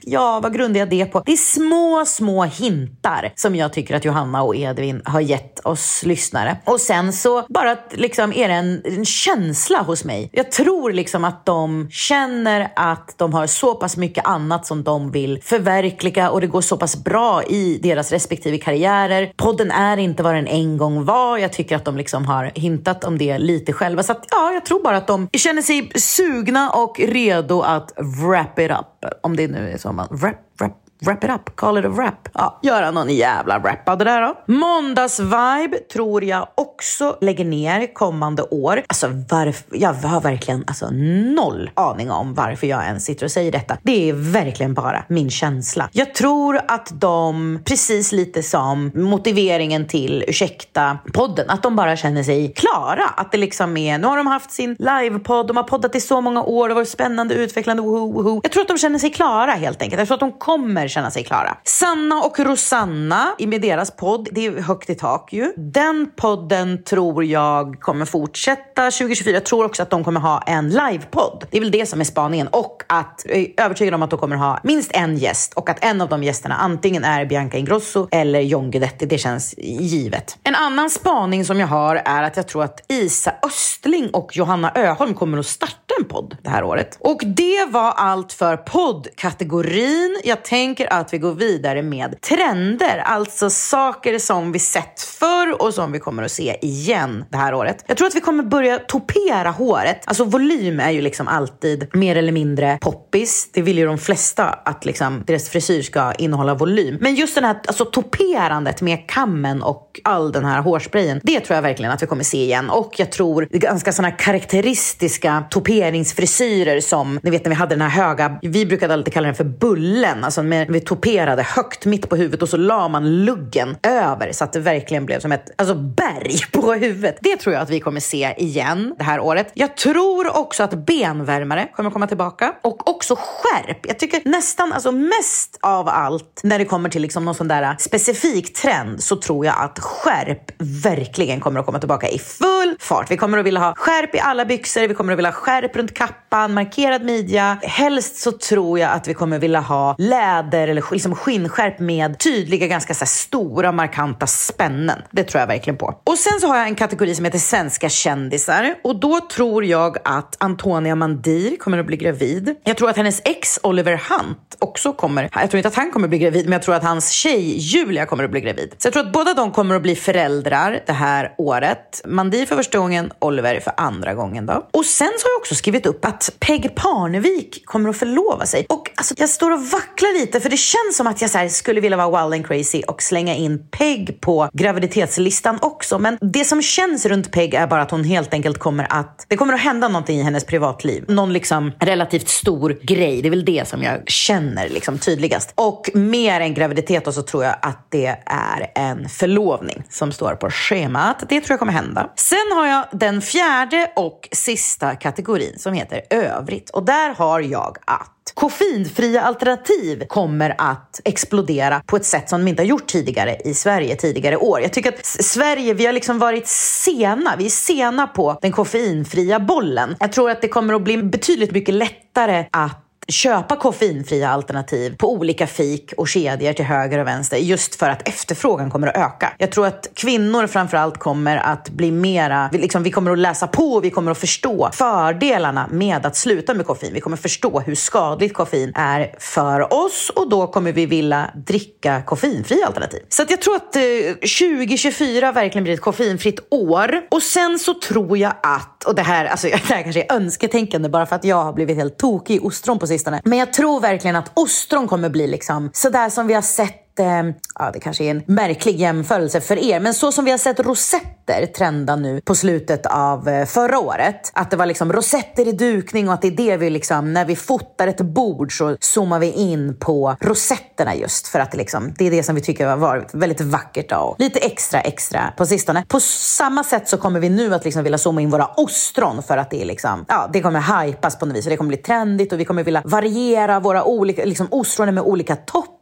ja, vad grundar jag det på? Det är små, små hintar som jag tycker att Johanna och Edvin har gett oss lyssnare. Och sen så bara att liksom är det en, en känsla hos mig. Jag tror liksom att de känner att de har så pass mycket annat som de vill förverkliga och det går så pass bra i deras respektive karriärer. Podden är inte vad den en gång var. Jag tycker att de liksom har hintat om det lite själva. Så att, ja, jag tror bara att de känner sig sugna och redo att wrap it up. Om det nu är så man wrap, wrap. Wrap it up, call it a wrap. Ja, göra någon jävla wrap av det där då. Måndagsvibe tror jag också lägger ner kommande år. Alltså varför, jag har verkligen alltså, noll aning om varför jag ens sitter och säger detta. Det är verkligen bara min känsla. Jag tror att de, precis lite som motiveringen till Ursäkta podden, att de bara känner sig klara. Att det liksom är, nu har de haft sin livepodd, de har poddat i så många år, det var spännande, utvecklande, woho, woho. Jag tror att de känner sig klara helt enkelt. Jag tror att de kommer känna sig klara. Sanna och Rosanna med deras podd, det är högt i tak ju. Den podden tror jag kommer fortsätta tjugo tjugofyra. Jag tror också att de kommer ha en livepodd. Det är väl det som är spaningen. Och att jag är övertygad om att de kommer ha minst en gäst. Och att en av de gästerna antingen är Bianca Ingrosso eller John Guidetti. Det känns givet. En annan spaning som jag har är att jag tror att Isa Östling och Johanna Öholm kommer att starta en podd det här året. Och det var allt för poddkategorin. Jag tänker att vi går vidare med trender. Alltså saker som vi sett förr och som vi kommer att se igen det här året. Jag tror att vi kommer börja topera håret. Alltså volym är ju liksom alltid mer eller mindre poppis. Det vill ju de flesta att liksom deras frisyr ska innehålla volym. Men just den här alltså toperandet med kammen och all den här hårsprayen, det tror jag verkligen att vi kommer se igen. Och jag tror ganska såna karaktäristiska toperingsfrisyrer som, ni vet när vi hade den här höga, vi brukade alltid kalla den för bullen. Alltså med vi toperade högt mitt på huvudet och så la man luggen över så att det verkligen blev som ett alltså berg på huvudet. Det tror jag att vi kommer se igen det här året. Jag tror också att benvärmare kommer komma tillbaka och också skärp. Jag tycker nästan alltså mest av allt när det kommer till liksom någon sån där specifik trend så tror jag att skärp verkligen kommer att komma tillbaka i full fart. Vi kommer att vilja ha skärp i alla byxor, vi kommer att vilja ha skärp runt kappan, markerad midja. Helst så tror jag att vi kommer vilja ha läder eller liksom skinnskärp med tydliga, ganska så här stora, markanta spännen. Det tror jag verkligen på. Och sen så har jag en kategori som heter svenska kändisar. Och då tror jag att Antonia Mandir kommer att bli gravid. Jag tror att hennes ex Oliver Hunt också kommer. Jag tror inte att han kommer att bli gravid, men jag tror att hans tjej Julia kommer att bli gravid. Så jag tror att båda de kommer att bli föräldrar det här året. Mandir för första gången, Oliver för andra gången då. Och sen så har jag också skrivit upp att Peg Parnevik kommer att förlova sig. Och alltså, jag står och vacklar lite för det känns som att jag så här, skulle vilja vara wild and crazy och slänga in Peg på graviditetslistan också. Men det som känns runt Peg är bara att hon helt enkelt kommer att, det kommer att hända någonting i hennes privatliv. Någon liksom relativt stor grej. Det är väl det som jag känner liksom tydligast. Och mer än graviditet så tror jag att det är en förlovning som står på schemat. Det tror jag kommer hända. Sen har jag den fjärde och sista kategorin som heter övrigt. Och där har jag att koffeinfria alternativ kommer att explodera på ett sätt som de inte har gjort tidigare i Sverige tidigare år. Jag tycker att Sverige, vi har liksom varit sena. Vi är sena på den koffeinfria bollen. Jag tror att det kommer att bli betydligt mycket lättare att köpa koffeinfria alternativ på olika fik och kedjor till höger och vänster just för att efterfrågan kommer att öka. Jag tror att kvinnor framförallt kommer att bli mera, liksom vi kommer att läsa på och vi kommer att förstå fördelarna med att sluta med koffein. Vi kommer förstå hur skadligt koffein är för oss och då kommer vi vilja dricka koffeinfria alternativ. Så att jag tror att eh, tjugo tjugofyra verkligen blir ett koffeinfritt år. Och sen så tror jag att, och det här, alltså, det här kanske är önsketänkande bara för att jag har blivit helt tokig i ostron på sistone. Men jag tror verkligen att ostron kommer bli liksom sådär som vi har sett. Ja, det kanske är en märklig jämförelse för er, men så som vi har sett rosetter trenda nu på slutet av förra året, att det var liksom rosetter i dukning och att det är det vi liksom, när vi fotar ett bord så zoomar vi in på rosetterna just för att det liksom, det är det som vi tycker har varit väldigt vackert och lite extra extra på sistone. På samma sätt så kommer vi nu att liksom vilja zooma in våra ostron för att det är liksom, ja, det kommer hypas på något vis och det kommer bli trendigt och vi kommer vilja variera våra olika liksom ostroner med olika toppar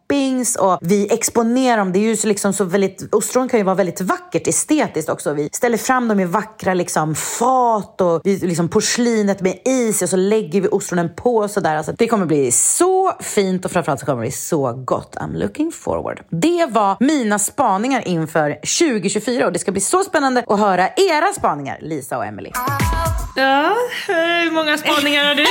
toppings och vi exponerar dem. Det är ju så, liksom, så väldigt, ostron kan ju vara väldigt vackert estetiskt också. Vi ställer fram dem i vackra liksom, fat och vi, liksom, porslinet med is och så lägger vi ostronen på sådär. Alltså, det kommer bli så fint och framförallt så kommer det bli så gott. I'm looking forward. Det var mina spaningar inför tjugo tjugofyra och det ska bli så spännande att höra era spaningar, Lisa och Emily. Ja, hur många spaningar har du?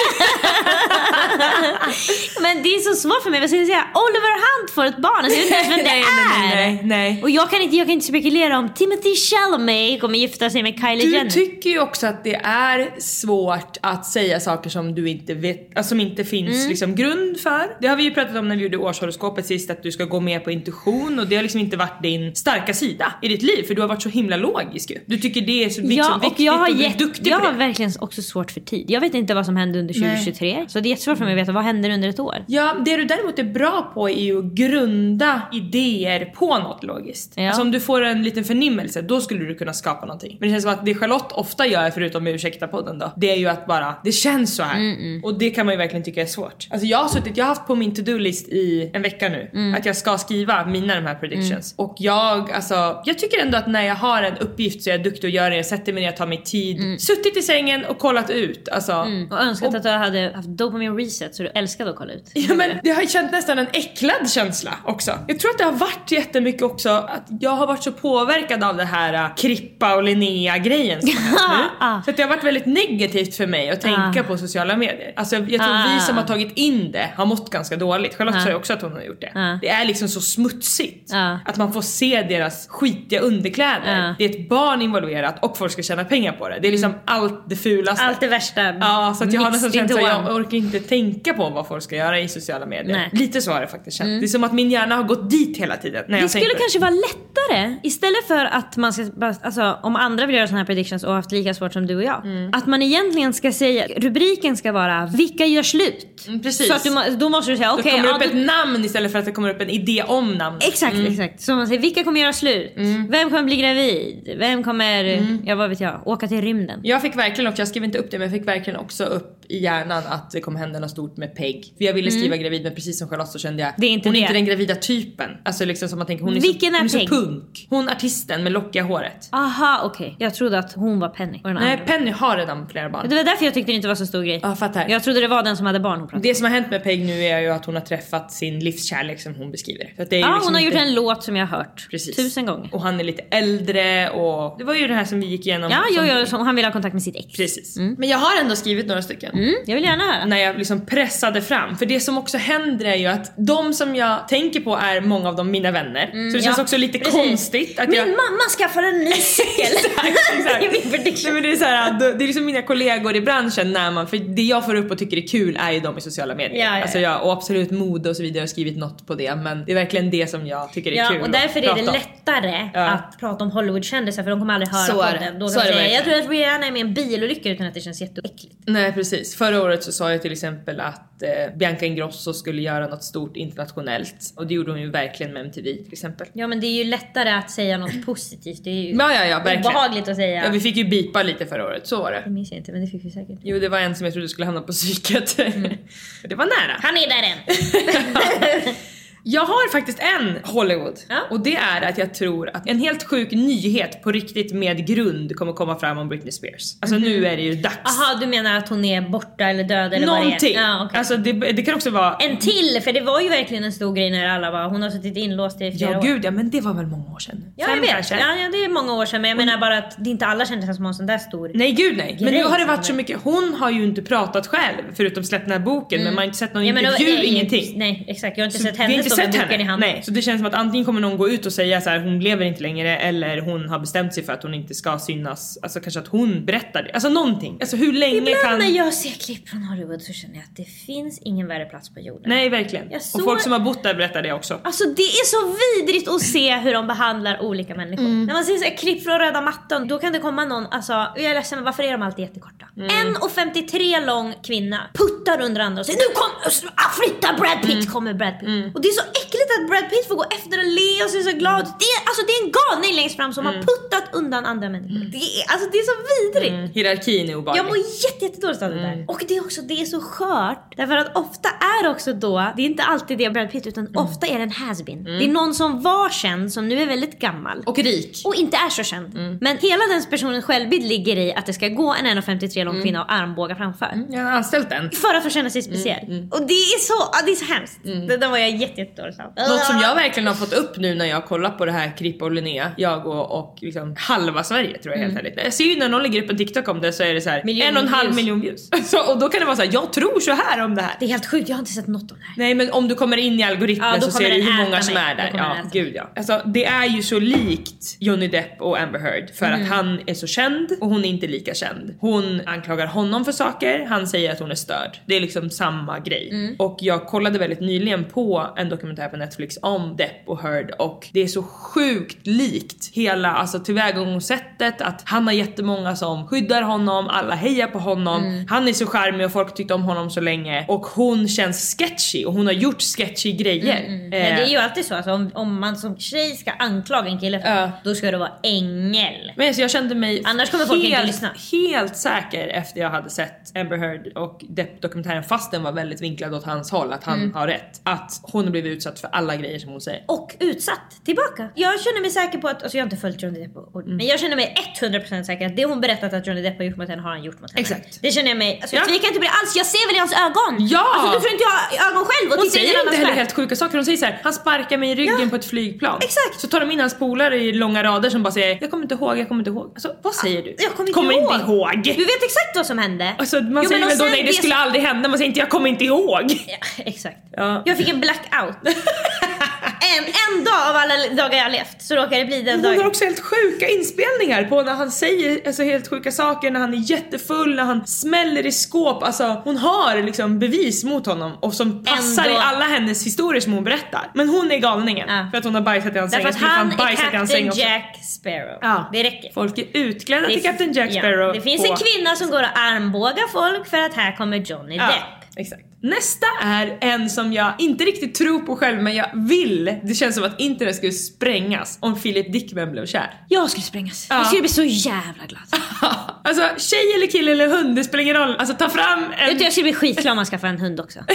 Men det är så svårt för mig. Vad ska jag säga? Oliver Hunt får ett barn. Alltså, jag vet inte vem det nej, är. Nej, nej, nej. Och jag kan, inte, jag kan inte spekulera om Timothy Chalamet kommer gifta sig med Kylie Jenner. Du tycker ju också att det är svårt att säga saker som du inte vet, alltså, som inte finns mm. liksom, grund för. Det har vi ju pratat om när vi gjorde årshoroskopet sist, att du ska gå med på intuition och det har liksom inte varit din starka sida i ditt liv, för du har varit så himla logisk ju. Du tycker det är så liksom, ja, viktigt jag har och du är gett, duktig jag på det. har verkligen också svårt för tid. Jag vet inte vad som hände under tjugo tjugotre. Nej. Så det är jättesvårt för mig att veta vad händer under ett år. Ja, det du däremot är bra på är ju att grunda idéer på något logiskt. Ja. Alltså om du får en liten förnimmelse, då skulle du kunna skapa någonting. Men det känns som att det Charlotte ofta gör, förutom med ursäkta podden då, det är ju att bara, det känns så här. Mm, mm. Och det kan man ju verkligen tycka är svårt. Alltså jag har suttit, jag har haft på min to-do-list i en vecka nu, mm. att jag ska skriva mina de här predictions. Mm. Och jag, alltså, jag tycker ändå att när jag har en uppgift så är jag duktig att göra det. Jag sätter mig ner, jag tar mig tid, mm. suttit i sängen och kollat ut. Alltså, mm. Och önskat och, att du hade haft dopamine reset så du älskade att kolla ut. Ja, men det har känt nästan en äcklad känsla också. Jag tror att det har varit jättemycket också att jag har varit så påverkad av det här uh, Krippa och Linnea grejen som har hänt nu. Så att det har varit väldigt negativt för mig att tänka ah. på sociala medier. Alltså jag tror ah. vi som har tagit in det har mått ganska dåligt. Charlotte ah. sa ju också att hon har gjort det. Ah. Det är liksom så smutsigt ah. att man får se deras skitiga underkläder. Ah. Det är ett barn involverat och folk ska tjäna pengar på det. Det är liksom mm. allt det fulaste. Allt det värsta. Ja, så att jag har nästan känt att jag orkar inte tänka på vad folk ska göra i sociala medier. Nej. Lite så har det faktiskt känt. Mm. Det är som att min hjärna har gått dit hela tiden när jag det skulle kanske vara lättare istället för att man ska, alltså om andra vill göra såna här predictions och haft lika svårt som du och jag. Mm. Att man egentligen ska säga, rubriken ska vara vilka gör slut. Mm, precis. Så att du, då måste du säga okej. Okay, det kommer ja, upp du... ett namn istället för att det kommer upp en idé om namn. Exakt, mm. exakt. Så man säger vilka kommer göra slut? Mm. Vem kommer bli gravid? Vem kommer, mm. ja vad vet jag, åka till rymden? Jag fick verkligen också, jag skrev inte upp det, men jag fick verkligen också upp i hjärnan att det kommer hända något stort med Peg. För jag ville skriva mm. gravid, men precis som Charlotte så kände jag det är inte hon det. är inte den gravida typen. Alltså liksom som man tänker, hon är, Vilken så, hon är, är så punk. Hon artisten med lockiga håret. Aha, okej. Okay. Jag trodde att hon var Penny. Nej, andra. Penny har redan flera barn. Det var därför jag tyckte det inte var så stor grej. Ja, fattar. Jag trodde det var den som hade barn hon pratade. Det som har hänt med Peg nu är ju att hon har träffat sin livskärlek som hon beskriver. För att det är ja, ju liksom hon har inte... gjort en låt som jag har hört. Precis. Tusen gånger. Och han är lite äldre och det var ju det här som vi gick igenom. Ja, som... jo, jo, som han vill ha kontakt med sitt ex. Precis. Mm. Men jag har ändå skrivit några stycken. Mm, jag vill gärna höra. När jag liksom pressade fram. För det som också händer är ju att de som jag tänker på är många av dem mina vänner. Mm, så det känns ja, också lite precis. konstigt att min jag... mamma skaffar en ny cykel. Exakt, exakt. Det är min prediction. Men det är så här, det är liksom mina kollegor i branschen när man, för det jag får upp och tycker är kul är ju de i sociala medier. Ja, ja, ja. Alltså jag, och absolut mode och så vidare, jag har skrivit något på det, men det är verkligen det som jag tycker är ja, kul. Och därför är det lättare ja. att prata om Hollywood-kändisar, för de kommer aldrig höra så på den. Då så säga, jag tror att Rihanna är med en bilolycka utan att det känns jätteäckligt. Nej, precis. Förra året så sa jag till exempel att eh, Bianca Ingrosso skulle göra något stort internationellt, och det gjorde hon ju verkligen med M T V till exempel. Ja, men det är ju lättare att säga något positivt. Det är ju ja, ja, ja, obehagligt att säga. Ja, vi fick ju bipa lite förra året, så var det. Det minns jag inte, men det fick vi säkert. Jo, det var en som jag trodde skulle hamna på psyket. Mm. Det var nära. Han är där än. Jag har faktiskt en Hollywood ja. Och det är att jag tror att en helt sjuk nyhet på riktigt med grund kommer komma fram om Britney Spears. Alltså mm-hmm. nu är det ju dags. Aha, du menar att hon är borta eller död eller någonting. Vad det är? Ja, okay. Alltså det, det kan också vara en till, för det var ju verkligen en stor grej när alla var, hon har suttit inlåst i flera ja, år. Ja gud, ja, men det var väl många år sedan. Ja, jag vet. Ja, ja, det är många år sedan, men jag menar bara att det är inte alla kändisar som har en sån där stor. Nej gud nej. Men nu har det varit så mycket. Hon har ju inte pratat själv förutom släppt den här boken, mm. men man har inte sett någon ja, intervju, då, nej, ingenting. Nej, exakt. Jag har inte så sett henne stå med boken i handen. Så det känns som att antingen kommer någon gå ut och säga så här, hon lever inte längre, eller hon har bestämt sig för att hon inte ska synas. Alltså kanske att hon berättar det. Alltså någonting. Alltså hur länge ibland kan... när jag ser klipp från Hollywood så känner jag att det finns ingen värre plats på jorden. Nej, verkligen. Så... Och folk som har bott där berättar det också. Alltså det är så vidrigt att se hur de behandlar olika människor. Mm. När man ser så här klipp från röda mattan, då kan det komma någon, alltså jag är ledsen, men varför är de alltid jättekorta? Mm. en komma femtiotre lång kvinna puttar under andra och säger nu kom, flytta Brad Pitt, mm. kommer Brad Pitt. Mm. Och det är så äckligt att Brad Pitt får gå efter och le och se så glad. Det är, alltså, det är en galning längst fram som mm. har puttat undan andra människor. Mm. Det, är, alltså, det är så vidrigt. Mm. Hierarkin är obehaglig. Jag mår jätte, jättedåligt av det mm. där. Och det är också det är så skört. Därför att ofta är också då, det är inte alltid det Brad Pitt, utan mm. ofta är det en has-been. Mm. Det är någon som var känd, som nu är väldigt gammal. Och rik. Och inte är så känd. Mm. Men hela den personens självbild ligger i att det ska gå en en komma femtiotre lång kvinna och armbågar framför. Mm. Jag har anställt den. För att få känna sig speciell. Mm. Mm. Och det är så, det är så hemskt. Mm. Det där var jag jätte, jättedåligt av. Något som jag verkligen har fått upp nu när jag kollar på det här Krippa och Linnea, jag och, och liksom halva Sverige tror jag helt Mm. ärligt. Jag ser ju när någon lägger upp en TikTok om det så är det så här Miljon en och en halv views. miljon views. Så, och då kan det vara så här, jag tror så här om det här. Det är helt sjukt, jag har inte sett något om det här. Nej, men om du kommer in i algoritmen Ja, då så ser kommer du den hur äta många som mig. är Då där. kommer Ja, den äta gud ja. Alltså det är ju så likt Johnny Depp och Amber Heard för Mm. att han är så känd och hon är inte lika känd. Hon anklagar honom för saker, han säger att hon är störd. Det är liksom samma grej. Mm. Och jag kollade väldigt nyligen på en dokumentär på Netflix om Depp och Heard och det är så sjukt likt hela alltså tillvägagångssättet att han har jättemånga som skyddar honom, alla hejar på honom. Mm. Han är så charmig och folk tyckte om honom så länge och hon känns sketchy och hon har gjort sketchy grejer. Mm, mm. Eh. Men det är ju alltid så alltså, om, om man som tjej ska anklaga en kille uh. då ska det vara ängel. Men alltså, jag kände mig annars kommer folk helt, inte lyssna. Helt säker efter jag hade sett Amber Heard och Depp-dokumentären fast den var väldigt vinklad åt hans håll att han Mm. har rätt. Att hon har blivit utsatt för alla grejer som hon säger. Och utsatt tillbaka. Jag känner mig säker på att, alltså jag har inte följt Johnny Depp och, mm. men jag känner mig hundra procent säker att det hon berättat att Johnny Depp har gjort mot henne har han gjort mot henne. Exakt. Det känner jag mig, alltså ja. jag tvekar inte på det alls, jag ser väl i hans ögon. Ja! Alltså du får inte ha ögon själv och hon titta in i säger en inte annans heller värld. helt sjuka saker. Hon säger så här: han sparkar mig i ryggen Ja. på ett flygplan. Exakt. Så tar de in hans polare i långa rader som bara säger jag kommer inte ihåg, jag kommer inte ihåg. Alltså vad säger du? Jag kommer inte, kommer ihåg. inte ihåg. Du vet exakt vad som hände. Alltså man Jo, säger men väl då sen nej det det skulle som- aldrig hända. Man säger inte jag kommer inte ihåg. Ja, exakt. Ja. Jag fick en blackout. en, en dag av alla dagar jag har levt så råkar det bli den Hon dagen. har också helt sjuka inspelningar på när han säger alltså, helt sjuka saker, när han är jättefull, när han smäller i skåp. Alltså hon har liksom bevis mot honom och som passar Ändå. i alla hennes historier som hon berättar. Men hon är galningen Ja. för att hon har bajsat i hans säng. Därför att han är bajsat i hans säng Captain också. Jack Sparrow. Ja. Det räcker. Folk är utklädda Det till Captain Jack ja. Sparrow. Det finns på... en kvinna som går och armbågar folk för att här kommer Johnny Ja, Depp. exakt. Nästa är en som jag inte riktigt tror på själv, men jag vill. Det känns som att internet skulle sprängas om Philip Dickman blev kär. Jag skulle sprängas. Ja. Jag skulle bli så jävla glad. Alltså tjej eller kille eller hund, det spelar ingen roll. Alltså ta fram en... Vet du, jag skulle bli skitglad om man skaffar en hund också.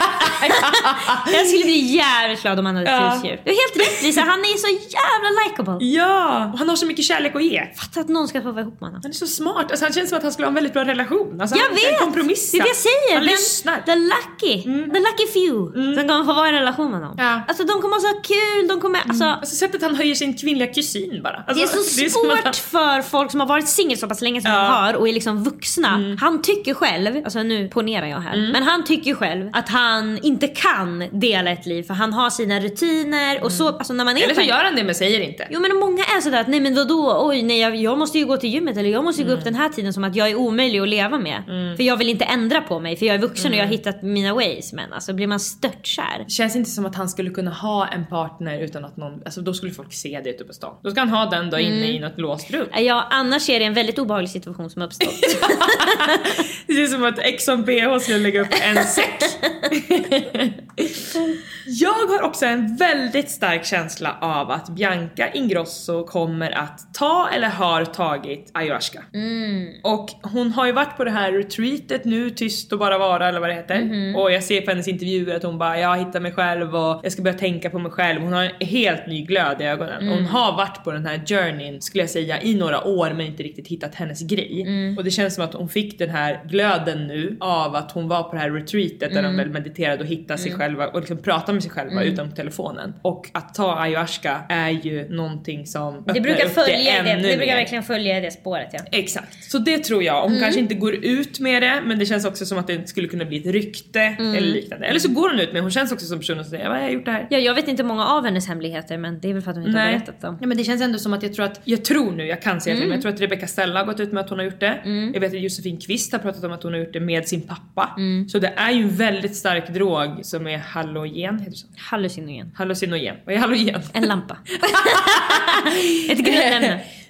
Jag skulle bli jävligt glad om han hade ett Ja. husdjur. Du är helt rätt Lisa, han är så jävla likeable. Ja, och han har så mycket kärlek att ge. Fatta att någon ska få vara ihop med honom. Han är så smart, alltså han känns som att han skulle ha en väldigt bra relation. Alltså, Jag han kan vet! kompromissa. Det är det jag säger. Han Den, lyssnar. the lucky. The lucky few. Som kommer få vara i en relation med honom. Ja. Alltså de kommer ha så kul. De kommer, alltså, Alltså sättet han höjer sin kvinnliga kusin bara. Alltså, det är så som svårt att han- för folk som har varit singel så pass länge som Ja. han har och är liksom vuxna. Han tycker själv, alltså nu ponerar jag här, men han tycker själv att han inte kan dela ett liv för han har sina rutiner och så, alltså när man är Eller så på- gör han det men säger inte. Jo men många är sådär att nej men då då oj nej jag, jag måste ju gå till gymmet eller jag måste ju gå upp den här tiden som att jag är omöjlig att leva med. För jag vill inte ändra på mig för jag är vuxen och jag har hittat mina ways, men alltså blir man störtkär. Känns inte som att han skulle kunna ha en partner utan att någon, alltså då skulle folk se det ute på stan. Då ska han ha den då inne i något låst rum. Ja, annars är det en väldigt obehaglig situation som uppstår. Det ser som att X on B H skulle lägga upp en säck. Jag har också en väldigt stark känsla av att Bianca Ingrosso kommer att ta eller har tagit ayahuasca. Mm. Och hon har ju varit på det här retreatet nu, tyst och bara vara eller vad det heter. Mhm. Och jag ser på hennes intervjuer att hon bara, jag hittar mig själv och jag ska börja tänka på mig själv. Hon har en helt ny glöd i ögonen. Mm. Hon har varit på den här journeyn skulle jag säga i några år men inte riktigt hittat hennes grej. Mm. Och det känns som att hon fick den här glöden nu av att hon var på det här retreatet där Mm. de väl mediterade och hittade sig Mm. själva och liksom pratade med sig själva Mm. utan telefonen. Och att ta ayahuasca är ju någonting som öppnar Det brukar upp följa det det, ännu det brukar mer. verkligen följa det spåret, ja. Exakt, så det tror jag. Hon Mm. kanske inte går ut med det, men det känns också som att det skulle kunna bli ett rykte Mm. eller liknande. Eller så går hon ut med det. Hon känns också som personen som säger, vad har jag gjort det här? Ja, jag vet inte många av hennes hemligheter, men det är väl för att hon inte har Nej. berättat dem. Ja, men det känns ändå som att jag tror att, jag tror nu, jag kan säga Mm. det, men jag tror att Rebecca Stella har gått ut med att hon har gjort det. Mm. Jag vet att Josefin Kvist har pratat om att hon har gjort det med sin pappa. Mm. Så det är ju en väldigt stark drog som är halogen, heter det så? Hallucinogen. Hallucinogen. Vad är halogen? En lampa. Ett grundämne.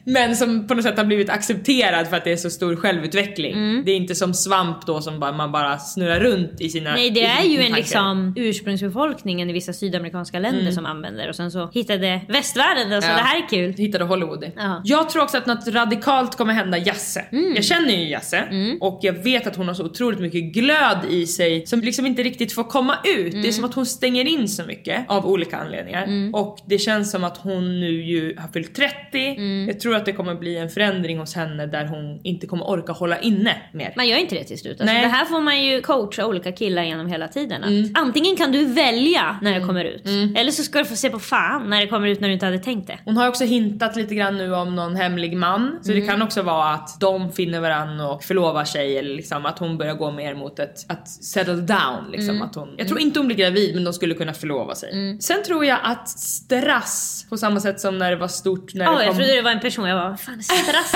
Men som på något sätt har blivit accepterad för att det är så stor självutveckling. Mm. Det är inte som svamp då som bara, man bara snurrar runt i sina... Nej, det är ju en liksom ursprungsbefolkningen i vissa sydamerikanska länder mm. som använder. Och sen så hittade västvärlden och så ja. Det här är kul. Hittade Hollywood. Ja. Jag tror också att något radikalt kommer hända Jasse. Mm. Jag känner ju Jasse. Mm. Och jag vet att hon har så otroligt mycket glöd i sig som liksom inte riktigt får komma ut. Mm. Det är som att hon stänger in så mycket av olika anledningar. Mm. Och det känns som att hon nu ju har fyllt trettio. Mm. Jag tror att det kommer bli en förändring hos henne där hon inte kommer orka hålla inne mer. Man gör inte det till slut. Alltså, det här får man ju coacha olika killar genom hela tiden. Mm. Antingen kan du välja när det kommer ut. Mm. Eller så ska du få se på fan när det kommer ut när du inte hade tänkt det. Hon har också hintat lite grann nu om någon hemlig man. Så mm. det kan också vara att de finner varandra och förlovar sig. Eller liksom att hon börjar gå mer mot ett, att settle down. Liksom, mm. att hon, jag tror inte hon blir gravid, men de skulle kunna förlova sig. Mm. Sen tror jag att Strass, på samma sätt som när det var stort när oh, det kom... jag trodde det var en person. Jag var, vad fan är Strass?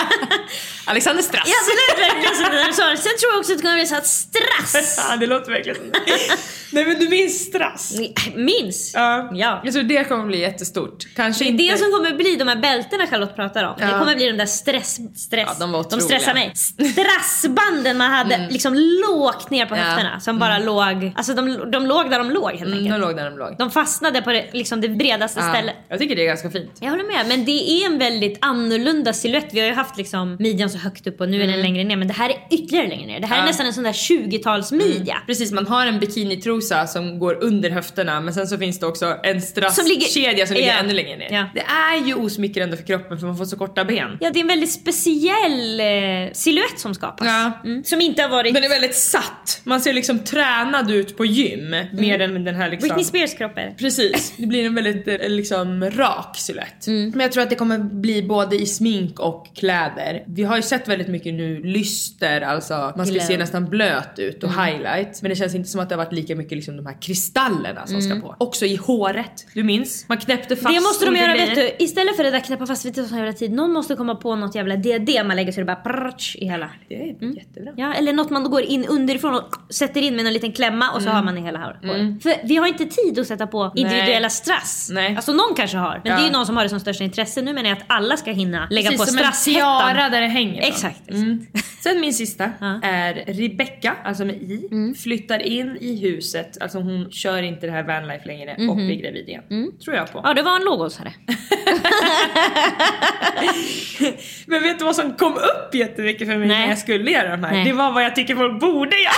Alexander Strass. Ja, så det verkligen så. Sen tror jag också att det kommer bli så att Strass. Ja, det låter verkligen som det. Nej, men du minns Strass? Minns? Ja. Ja. Jag tror det kommer bli jättestort. Kanske det inte... Det som kommer bli de här bältena Charlotte pratar om. Ja. Det kommer bli de där stress... stress. Ja, de var de stressar mig. Strassbanden man hade mm. liksom lågt ner på ja. höfterna. Som bara mm. låg... Alltså de, de låg där de låg helt enkelt. Mm, de låg där de låg. De fastnade på det, liksom det bredaste ja. stället. Jag tycker det är ganska fint. Jag håller med. Men det är en väldigt annorlunda silhuett. Vi har ju haft liksom midjan så högt upp och nu mm. är den längre ner. Men det här är ytterligare längre ner. Det här ja. är nästan en sån där tjugo-tals midja. Mm. Precis, man har en bikinitrosa som går under höfterna. Men sen så finns det också en strasskedja som ligger ja. ännu längre ner. Ja. Det är ju osmickrande för kroppen för man får så korta ben. Ja, det är en väldigt speciell eh, silhuett som skapas. Ja. Mm. Som inte har varit... Den är väldigt satt. Man ser liksom tränad ut på gym. Mm. Mer än den här liksom... Britney Spears kroppar. Precis. Det blir en väldigt eh, liksom rak silhuett. Mm. Men jag tror att det kommer bli både i smink och kläder. Vi har ju sett väldigt mycket nu lyster. Alltså man ska se nästan blöt ut och mm. highlight. Men det känns inte som att det har varit lika mycket liksom de här kristallerna som mm. ska på. Också i håret. Du minns? Man knäppte fast. Det måste de göra, vet du. Istället för det där knäppa fast vid sån jävla tid. Någon måste komma på något jävla D D man lägger så det bara prrrtsch i hela. Det är mm. jättebra. Ja, eller något man då går in underifrån och sätter in med en liten klämma och så mm. har man i hela håret. Mm. För vi har inte tid att sätta på individuella Nej. strass. Nej. Alltså någon kanske har. Men ja. det är ju någon som har det som största intresse. Nu menar jag att alla ska hinna lägga Precis, på strasshettan. Där det hänger. Exakt. Mm. Sen min sista ja. är Rebecca, alltså med i, mm. flyttar in i huset. Alltså hon kör inte det här vanlife längre mm-hmm. och blir gravid igen. Mm. Tror jag på. Ja, det var en lågåsare. Men vet du vad som kom upp jättemycket för mig Nej. när jag skulle göra de här? Nej. Det var vad jag tycker folk borde göra.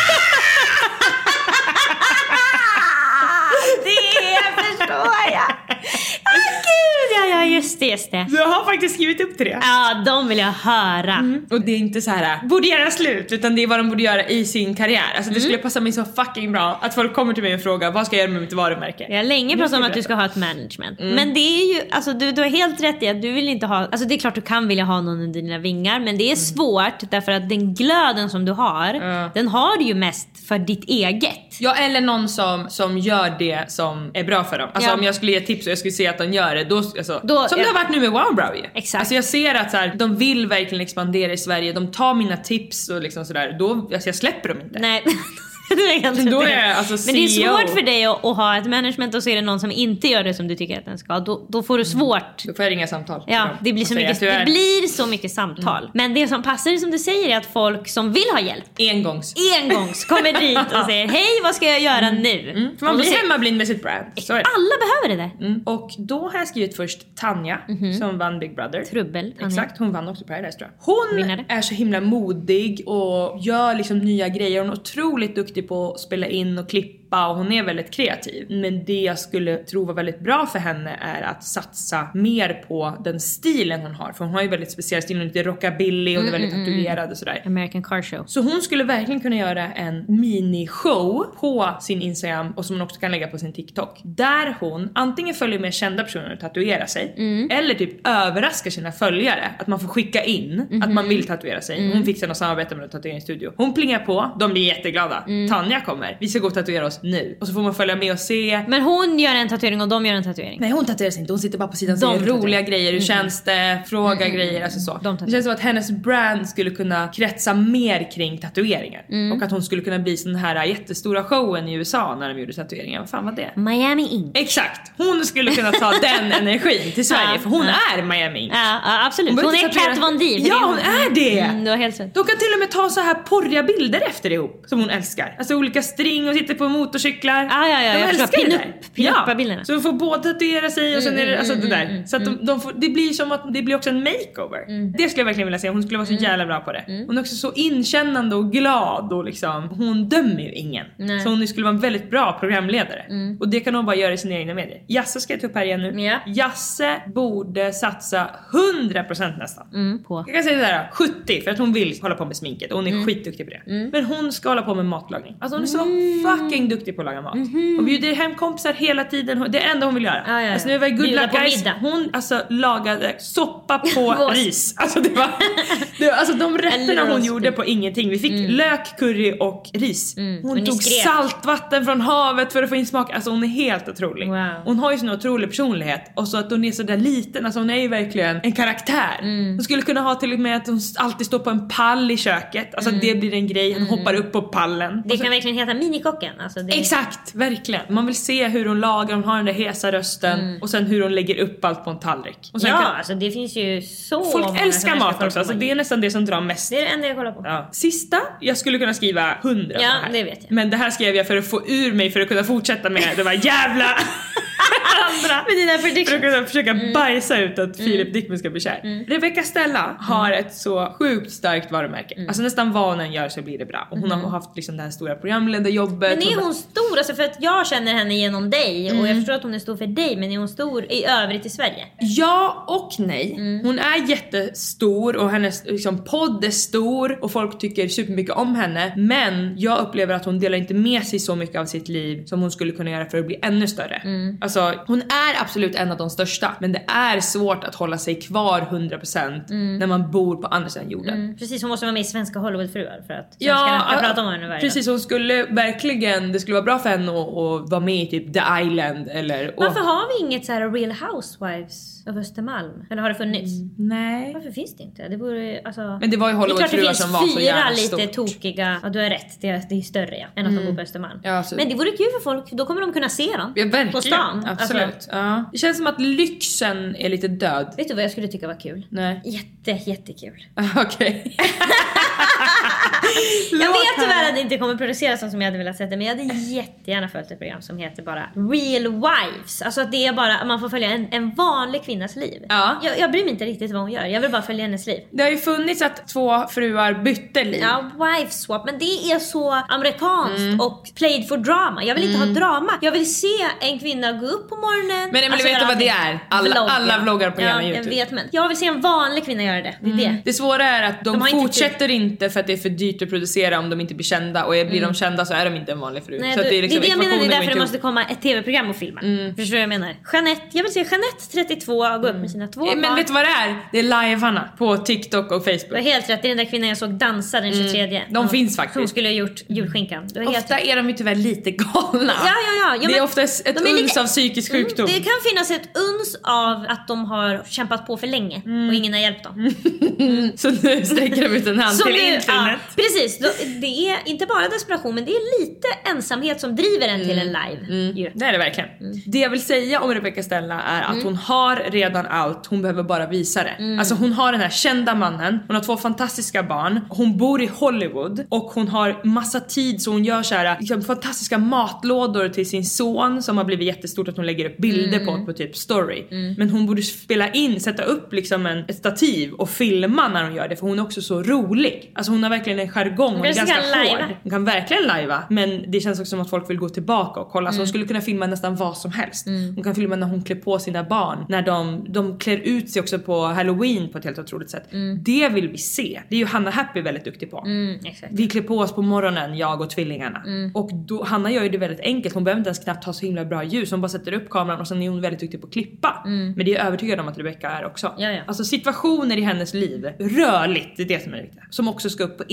Det förstår jag. Åh gud, ja, ja, just det, just det. Du har faktiskt skrivit upp till det. Ja, de vill jag höra. Mm. Och det är inte så här, borde göra slut, utan det är vad de borde göra i sin karriär. Alltså det mm. skulle passa mig så fucking bra att folk kommer till mig och frågar, vad ska jag göra med mitt varumärke? Jag har länge pratat om att du ska ha ett management. Mm. Men det är ju, alltså du, du har helt rätt i att du vill inte ha, alltså det är klart du kan vilja ha någon under dina vingar, men det är mm. svårt därför att den glöden som du har, mm. den har du ju mest för ditt eget. Ja, eller någon som, som gör det som är bra för dem. Alltså ja. om jag skulle ge tips och jag skulle se att de gör det, då, alltså, då som ja. det har varit nu med Wowbrow ju. Exakt. Alltså jag ser att så här, de vill verkligen expandera i Sverige. De tar mina tips och liksom sådär. Då, alltså jag släpper dem inte. Nej. Men, då är alltså men det är svårt för dig att, att ha ett management och så är det någon som inte gör det som du tycker att den ska. Då, då får du svårt. Då får jag ringa samtal. Ja, det blir så mycket, det blir så mycket samtal. Mm. Men det som passar som du säger är att folk som vill ha hjälp engångs, engångs kommer dit och säger hej, vad ska jag göra mm. nu? Mm. För man blir hemmablind med sitt brand. Så är det. Alla behöver det där. Mm. Och då har jag skrivit först Tanja mm-hmm. som vann Big Brother. Trubbel. Tanja. Exakt, hon vann också Paradise tror jag. Hon Vinnade. är så himla modig och gör liksom nya grejer. Hon är otroligt duktig på att spela in och klippa och hon är väldigt kreativ. Men det jag skulle tro var väldigt bra för henne är att satsa mer på den stilen hon har. För hon har ju väldigt speciell stil, hon är lite rockabilly och mm, är väldigt mm, tatuerad och sådär. American Car Show. Så hon skulle verkligen kunna göra en minishow på sin Instagram och som hon också kan lägga på sin TikTok. Där hon antingen följer med kända personer och tatuerar sig mm. eller typ överraskar sina följare. Att man får skicka in mm-hmm. att man vill tatuera sig. Mm. Hon fixar något samarbete med en tatueringsstudio. Hon plingar på, de blir jätteglada. Mm. Tanja kommer, vi ska gå och tatuera oss nu. Och så får man följa med och se. Men hon gör en tatuering och de gör en tatuering. Nej, hon tatuerar sig inte. Hon sitter bara på sidan och säger roliga grejer. Hur känns det? Fråga mm. grejer. Alltså så. De det känns som att hennes brand skulle kunna kretsa mer kring tatueringar. Mm. Och att hon skulle kunna bli sån här jättestora showen i U S A när de gjorde tatueringar. Vad fan var det? Miami Ink. Exakt. Hon skulle kunna ta den energin till Sverige. Ja, för hon ja. är Miami Ink. Ja, ja absolut. Hon, hon är Kat Von D. Ja, hon är det. Mm, du har helt rätt. De kan till och med ta så här porriga bilder efter ihop. Som hon älskar. Alltså olika string och sitter på motorcyklar. Ja, ja, ja. De jag älskar pin det upp, pin ja. bilderna. Så de får både tatuera sig och sen mm, är det alltså mm, det där. Mm, så att de, de får, det blir som att det blir också en makeover. Mm. Det skulle jag verkligen vilja se. Hon skulle vara så mm. jävla bra på det. Mm. Hon är också så inkännande och glad och liksom, hon dömer ju ingen. Nej. Så hon skulle vara en väldigt bra programledare. Mm. Och det kan hon bara göra i sina egna medier. Jasse ska jag ta upp här igen nu. Ja. Jasse borde satsa hundra procent nästan. Mm, på. Jag kan säga såhär sjuttio för att hon vill hålla på med sminket och hon är mm. skitduktig på det. Mm. Men hon ska hålla på med matlagning. Alltså hon är så mm. fucking duktig på att laga mat. Mm. Och bjuder hem kompisar hela tiden. Det är det enda hon vill göra. Ah, ja, ja. Alltså nu var Good Luck Guys. Hon alltså lagade soppa på ris. Alltså det var, det var alltså de rätterna hon gjorde på ingenting. Vi fick mm. lök, curry och ris. Mm. Hon, hon tog saltvatten från havet för att få in smak. Alltså hon är helt otrolig. Wow. Hon har ju sån otrolig personlighet. Och så att hon är så där liten. Alltså hon är ju verkligen en karaktär. Mm. Hon skulle kunna ha till och med att hon alltid står på en pall i köket. Alltså mm. att det blir en grej. Hon mm. hoppar upp på pallen. Det kan verkligen heta minikocken. Alltså det... Exakt, verkligen. Man vill se hur hon lagar. Hon har den där hesa rösten. Mm. Och sen hur hon lägger upp allt på en tallrik. Och sen ja, kan... alltså det finns ju så folk älskar mat också. Alltså det är nästan det som drar mest. Det är det enda jag kollar på. Ja. Sista, jag skulle kunna skriva hundra. Ja, det vet jag. Men det här skrev jag för att få ur mig för att kunna fortsätta med det var jävla andra. Men dina predictions. För att kunna försöka mm. bajsa ut att mm. Filip Dickman ska bli kär. Mm. Rebecca Stella mm. har ett så sjukt starkt varumärke. Mm. Alltså nästan vad hon än gör så blir det bra. Och hon mm. har haft liksom det här stora programledarjobbet. Men är hon stor? Alltså för att jag känner henne genom dig. Mm. Och jag förstår att hon är stor för dig. Men är hon stor i övrigt i Sverige? Ja och nej. Mm. Hon är jättestor. Och hennes liksom, podd är stor. Och folk tycker supermycket om henne. Men jag upplever att hon delar inte med sig så mycket av sitt liv som hon skulle kunna göra för att bli ännu större. Mm. Alltså hon är absolut en av de största. Men det är svårt att hålla sig kvar hundra procent mm. när man bor på andra sidan jorden. Mm. Precis, hon måste vara med i Svenska Hollywoodfruar för att svenskarna ska ja, prata om henne varje precis, hon skulle verkligen, det skulle vara bra för henne att, att vara med i typ The Island eller... Varför och... har vi inget så här Real Housewives av Östermalm? Eller har det funnits? Mm. Nej. Varför finns det inte? Det borde, alltså... Men det var ju Hollywoodfruar som var så jävla lite stort. tokiga, ja du har rätt, det är, det är större ja, än att mm. de bor på Östermalm. Ja, alltså... Men det vore kul för folk, då kommer de kunna se dem ja, verkligen. På stan. Absolut. Alltså... Ja. Det känns som att lyxen är lite död. Vet du vad jag skulle tycka var kul? Nej. Jätte, jättekul. Okej. Okay. Jag vet tyvärr att det inte kommer produceras som jag hade velat sätta, men jag hade jättegärna följt ett program som heter bara Real Wives. Alltså att det är bara, man får följa en, en vanlig kvinnas liv. Ja. Jag, jag bryr mig inte riktigt vad hon gör, jag vill bara följa hennes liv. Det har ju funnits att två fruar bytte liv. Ja, wife swap, men det är så amerikanskt mm. och played for drama. Jag vill inte mm. ha drama, jag vill se en kvinna gå upp på morgonen. Men alltså, vet du vad det är? Alla, vlogga. alla vloggar på ja, YouTube. Jag vet, men jag vill se en vanlig kvinna göra det. Det är mm. det. Det svåra är att de, de fortsätter inte, inte för att det är för dyrt att producera om de inte blir kända. Och blir mm. de kända så är de inte en vanlig fru. Nej, så du, det är liksom det är det jag menar, det är därför det måste måste komma ett tv-program och filma. Mm. Förstår du vad jag menar? Jeanette, jag vill se Jeanette trettiotvå gå mm. upp med sina två barn. Men vet du vad det är? Det är livearna på TikTok och Facebook. Du har helt rätt, det är den där kvinnan jag såg dansa den tjugotredje. Mm. De hon, finns faktiskt. Hon skulle ha gjort julskinkan. Ofta helt... är de ju tyvärr lite galna. Ja, ja, ja. ja det är ofta ett de uns lite... av psykisk sjukdom. Mm, det kan finnas ett uns av att de har kämpat på för länge mm. och ingen har hjälpt dem. Mm. Så nu sträcker de ut en hand till nu, internet. Ja, precis. Det är inte bara desperation, men det är lite ensamhet som driver en mm. till en live. Mm. Yeah. Det är det verkligen. Mm. Det jag vill säga om Rebecca Stella är att mm. hon har redan allt. Hon behöver bara visa det. Mm. Alltså hon har den här kända mannen. Hon har två fantastiska barn. Hon bor i Hollywood. Och hon har massa tid, så hon gör så här liksom, fantastiska matlådor till sin son som har blivit jättestort, att hon lägger upp bilder mm. på på typ story. Mm. Men hon borde spela in, sätta upp liksom en, ett stativ och filma när hon gör det, för hon är också så rolig. Alltså hon har verkligen en jargong. Hon är ganska hård. Hon kan verkligen lajva, men det känns också som att folk vill gå tillbaka och kolla. Mm. Så hon skulle kunna filma nästan vad som helst. Mm. Hon kan filma när hon klär på sina barn, när de, de klär ut sig också på Halloween på ett helt otroligt sätt. Mm. Det vill vi se. Det är ju Hanna Happy väldigt duktig på. Mm, exakt. Vi klär på oss på morgonen, jag och tvillingarna. Mm. Och då, Hanna gör ju det väldigt enkelt. Hon behöver inte ens knappt ha så himla bra ljus. Hon bara sätter upp kameran och sen är hon väldigt duktig på att klippa. Mm. Men det är jag övertygad om att Rebecca är också. Ja, ja. Alltså situationer i hennes liv, rörligt, det är det som är viktigt. Som också ska upp på Instagram.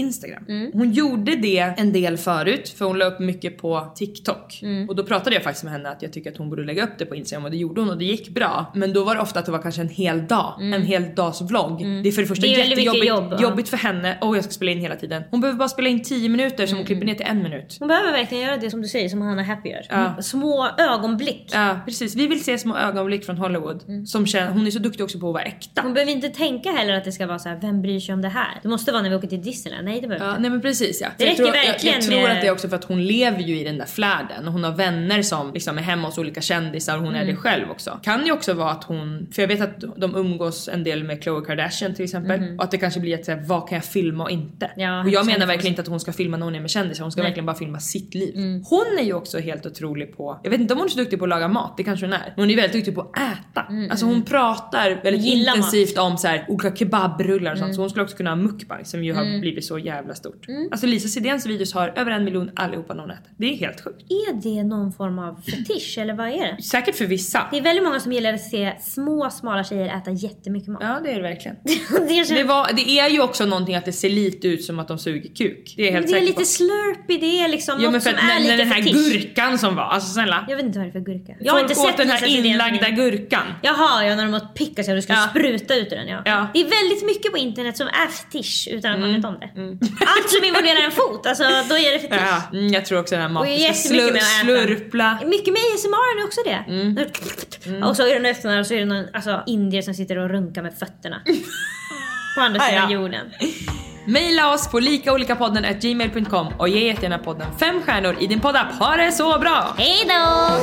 Mm. Hon gjorde det en del förut, för hon la upp mycket på TikTok. Mm. Och då pratade jag faktiskt med henne att jag tycker att hon borde lägga upp det på Instagram, och det gjorde hon och det gick bra. Men då var det ofta att det var kanske en hel dag, mm. en hel dags vlogg. Mm. Det är för det första det är jättejobbigt jobb, jobbigt för henne. Och jag ska spela in hela tiden. Hon behöver bara spela in tio minuter som mm. hon klipper ner till en minut. Hon behöver verkligen göra det som du säger, som Hanna Happy gör. Ja. Små ögonblick. Ja, precis. Vi vill se små ögonblick från Hollywood. Mm. Som känner, hon är så duktig också på att vara äkta. Hon behöver inte tänka heller att det ska vara så här: vem bryr sig om det här? Det måste vara när vi åker till Disneyland. Nej, det behöver ja, nej men precis, ja. Det räcker jag tror, verkligen jag, jag tror med... att det är också för att hon lever ju i den där flärden. Och hon har vänner som liksom är hemma hos olika kändisar. Och hon mm. är det själv också. Kan ju också vara att hon... För jag vet att de umgås en del med Khloe Kardashian till exempel. Mm. Och att det kanske blir att säga, vad kan jag filma och inte? Ja, och jag menar verkligen inte att hon ska filma när hon är med kändisar. Hon ska nej. verkligen bara filma sitt liv. Mm. Hon är ju också helt otrolig på... Jag vet inte om hon är så duktig på att laga mat. Det kanske hon är. Men hon är väldigt duktig på att äta. Mm. Alltså hon pratar väldigt Gillar intensivt mat. om så här, olika kebabrullar och sånt. Mm. Så hon skulle också kunna ha mukbang som ju har mm. blivit så jävla stort. Mm. Alltså Lisa Sidéns videos har över en miljon allihopa någon äter. Det är helt sjukt. Är det någon form av fetisch eller vad är det? Säkert för vissa. Det är väldigt många som gillar att se små, smala tjejer äta jättemycket mat. Ja, det är det verkligen. det, är så... det, var, det är ju också någonting att det ser lite ut som att de suger kuk. Det är helt det är lite på. slurpy, det är liksom ja, något men för som att, är lite när den här fetisch. gurkan som var, alltså snälla. Jag vet inte vad det är för gurka. Jag har inte sett den här inlagda gurkan. Jaha, ja, när de har pickat sig och du ska ja. spruta ut ur den, ja. ja. Det är väldigt mycket på internet som är fetisch utan att mm. man vet om det. Mm. Allt som involverar en fot, alltså då är det fetisch. Ja, mm, jag tror också den här maten ska slur, slurpla. Mycket med A S M R är också det. Mm. Mm. Och så är det öppnar och så är det någon alltså, indier som sitter och runkar med fötterna. På andra sidan ja. jorden. Maila oss på likaolikapodden at gmail dot com och ge jättegärna podden fem stjärnor i din poddapp. Ha det så bra! Hej då!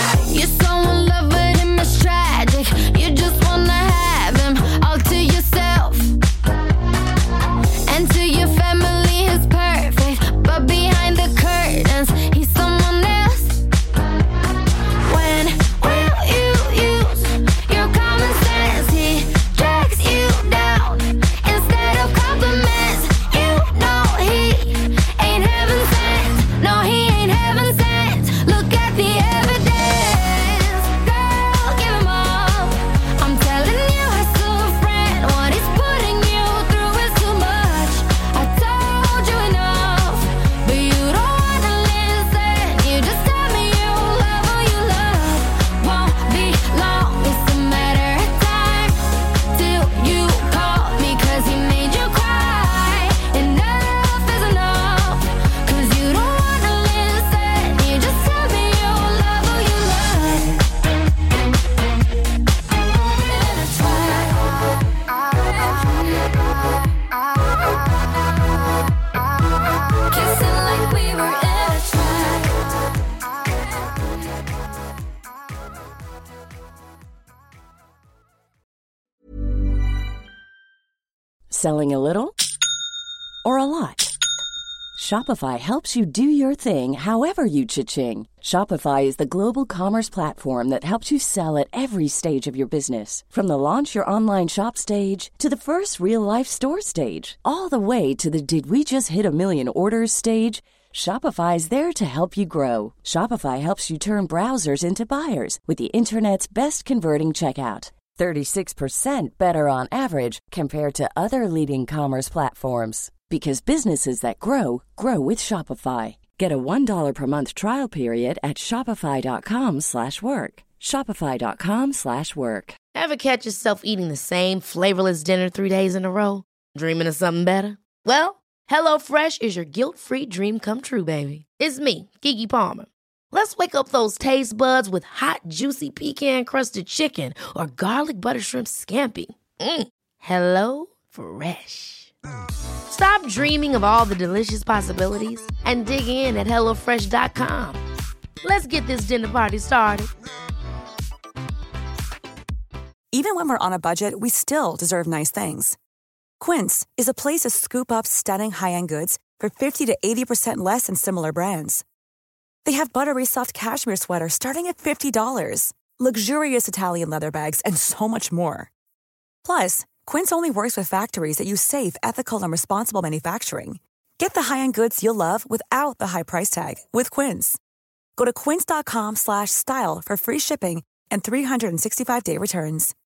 Selling a little or a lot? Shopify helps you do your thing however you cha-ching. Shopify is the global commerce platform that helps you sell at every stage of your business. From the launch your online shop stage to the first real-life store stage, all the way to the did we just hit a million orders stage. Shopify is there to help you grow. Shopify helps you turn browsers into buyers with the internet's best converting checkout. thirty-six percent better on average compared to other leading commerce platforms. Because businesses that grow, grow with Shopify. Get a one dollar per month trial period at shopify.com slash work. Shopify.com slash work. Ever catch yourself eating the same flavorless dinner three days in a row? Dreaming of something better? Well, HelloFresh is your guilt-free dream come true, baby. It's me, Keke Palmer. Let's wake up those taste buds with hot, juicy pecan-crusted chicken or garlic butter shrimp scampi. Mm. Hello Fresh. Stop dreaming of all the delicious possibilities and dig in at hello fresh dot com. Let's get this dinner party started. Even when we're on a budget, we still deserve nice things. Quince is a place to scoop up stunning high-end goods for fifty to eighty percent less than similar brands. They have buttery soft cashmere sweaters starting at fifty dollars, luxurious Italian leather bags, and so much more. Plus, Quince only works with factories that use safe, ethical, and responsible manufacturing. Get the high-end goods you'll love without the high price tag with Quince. Go to quince.com slash style for free shipping and three sixty-five day returns.